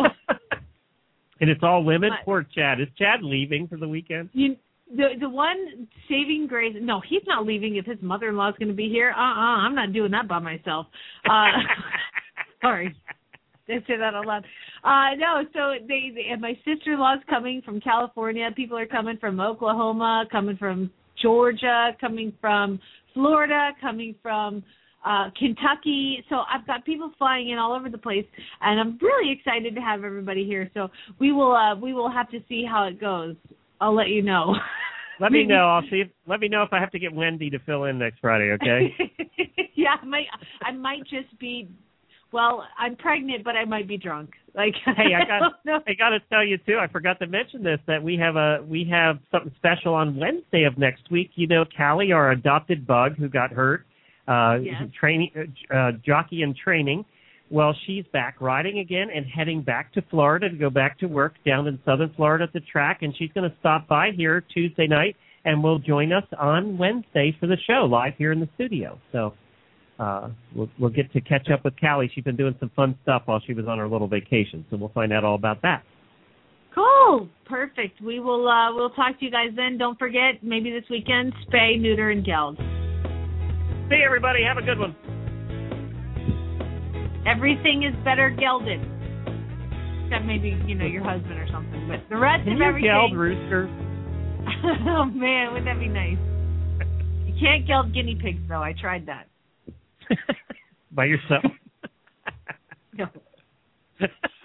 and it's all women? But, Poor Chad. Is Chad leaving for the weekend? You, the the one saving grace, no, he's not leaving if his mother-in-law is going to be here. Uh-uh, I'm not doing that by myself. Uh, sorry. They say that a lot. Uh, no, so they, they and my sister-in-law's coming from California. People are coming from Oklahoma, coming from Georgia, coming from Florida, coming from uh, Kentucky. So I've got people flying in all over the place, and I'm really excited to have everybody here. So we will uh, we will have to see how it goes. I'll let you know. Let me know. I'll see. If, let me know if I have to get Wendy to fill in next Friday. Okay. Yeah, I might. I might just be. Well, I'm pregnant, but I might be drunk. Like, hey, I got I got to tell you too. I forgot to mention this that we have a we have something special on Wednesday of next week. You know, Callie, our adopted bug who got hurt, uh, yes. training uh, jockey in training. Well, she's back riding again and heading back to Florida to go back to work down in southern Florida at the track, and she's going to stop by here Tuesday night and will join us on Wednesday for the show live here in the studio. So uh, we'll, we'll get to catch up with Callie. She's been doing some fun stuff while she was on her little vacation, so we'll find out all about that. Cool. Perfect. We will uh, we'll talk to you guys then. Don't forget, maybe this weekend, spay, neuter, and geld. See everybody. Have a good one. Everything is better gelded. Except maybe, you know, your husband or something. But the rest Can of you everything... geld rooster? Oh, man, wouldn't that be nice? You can't geld guinea pigs, though. I tried that. By yourself? No.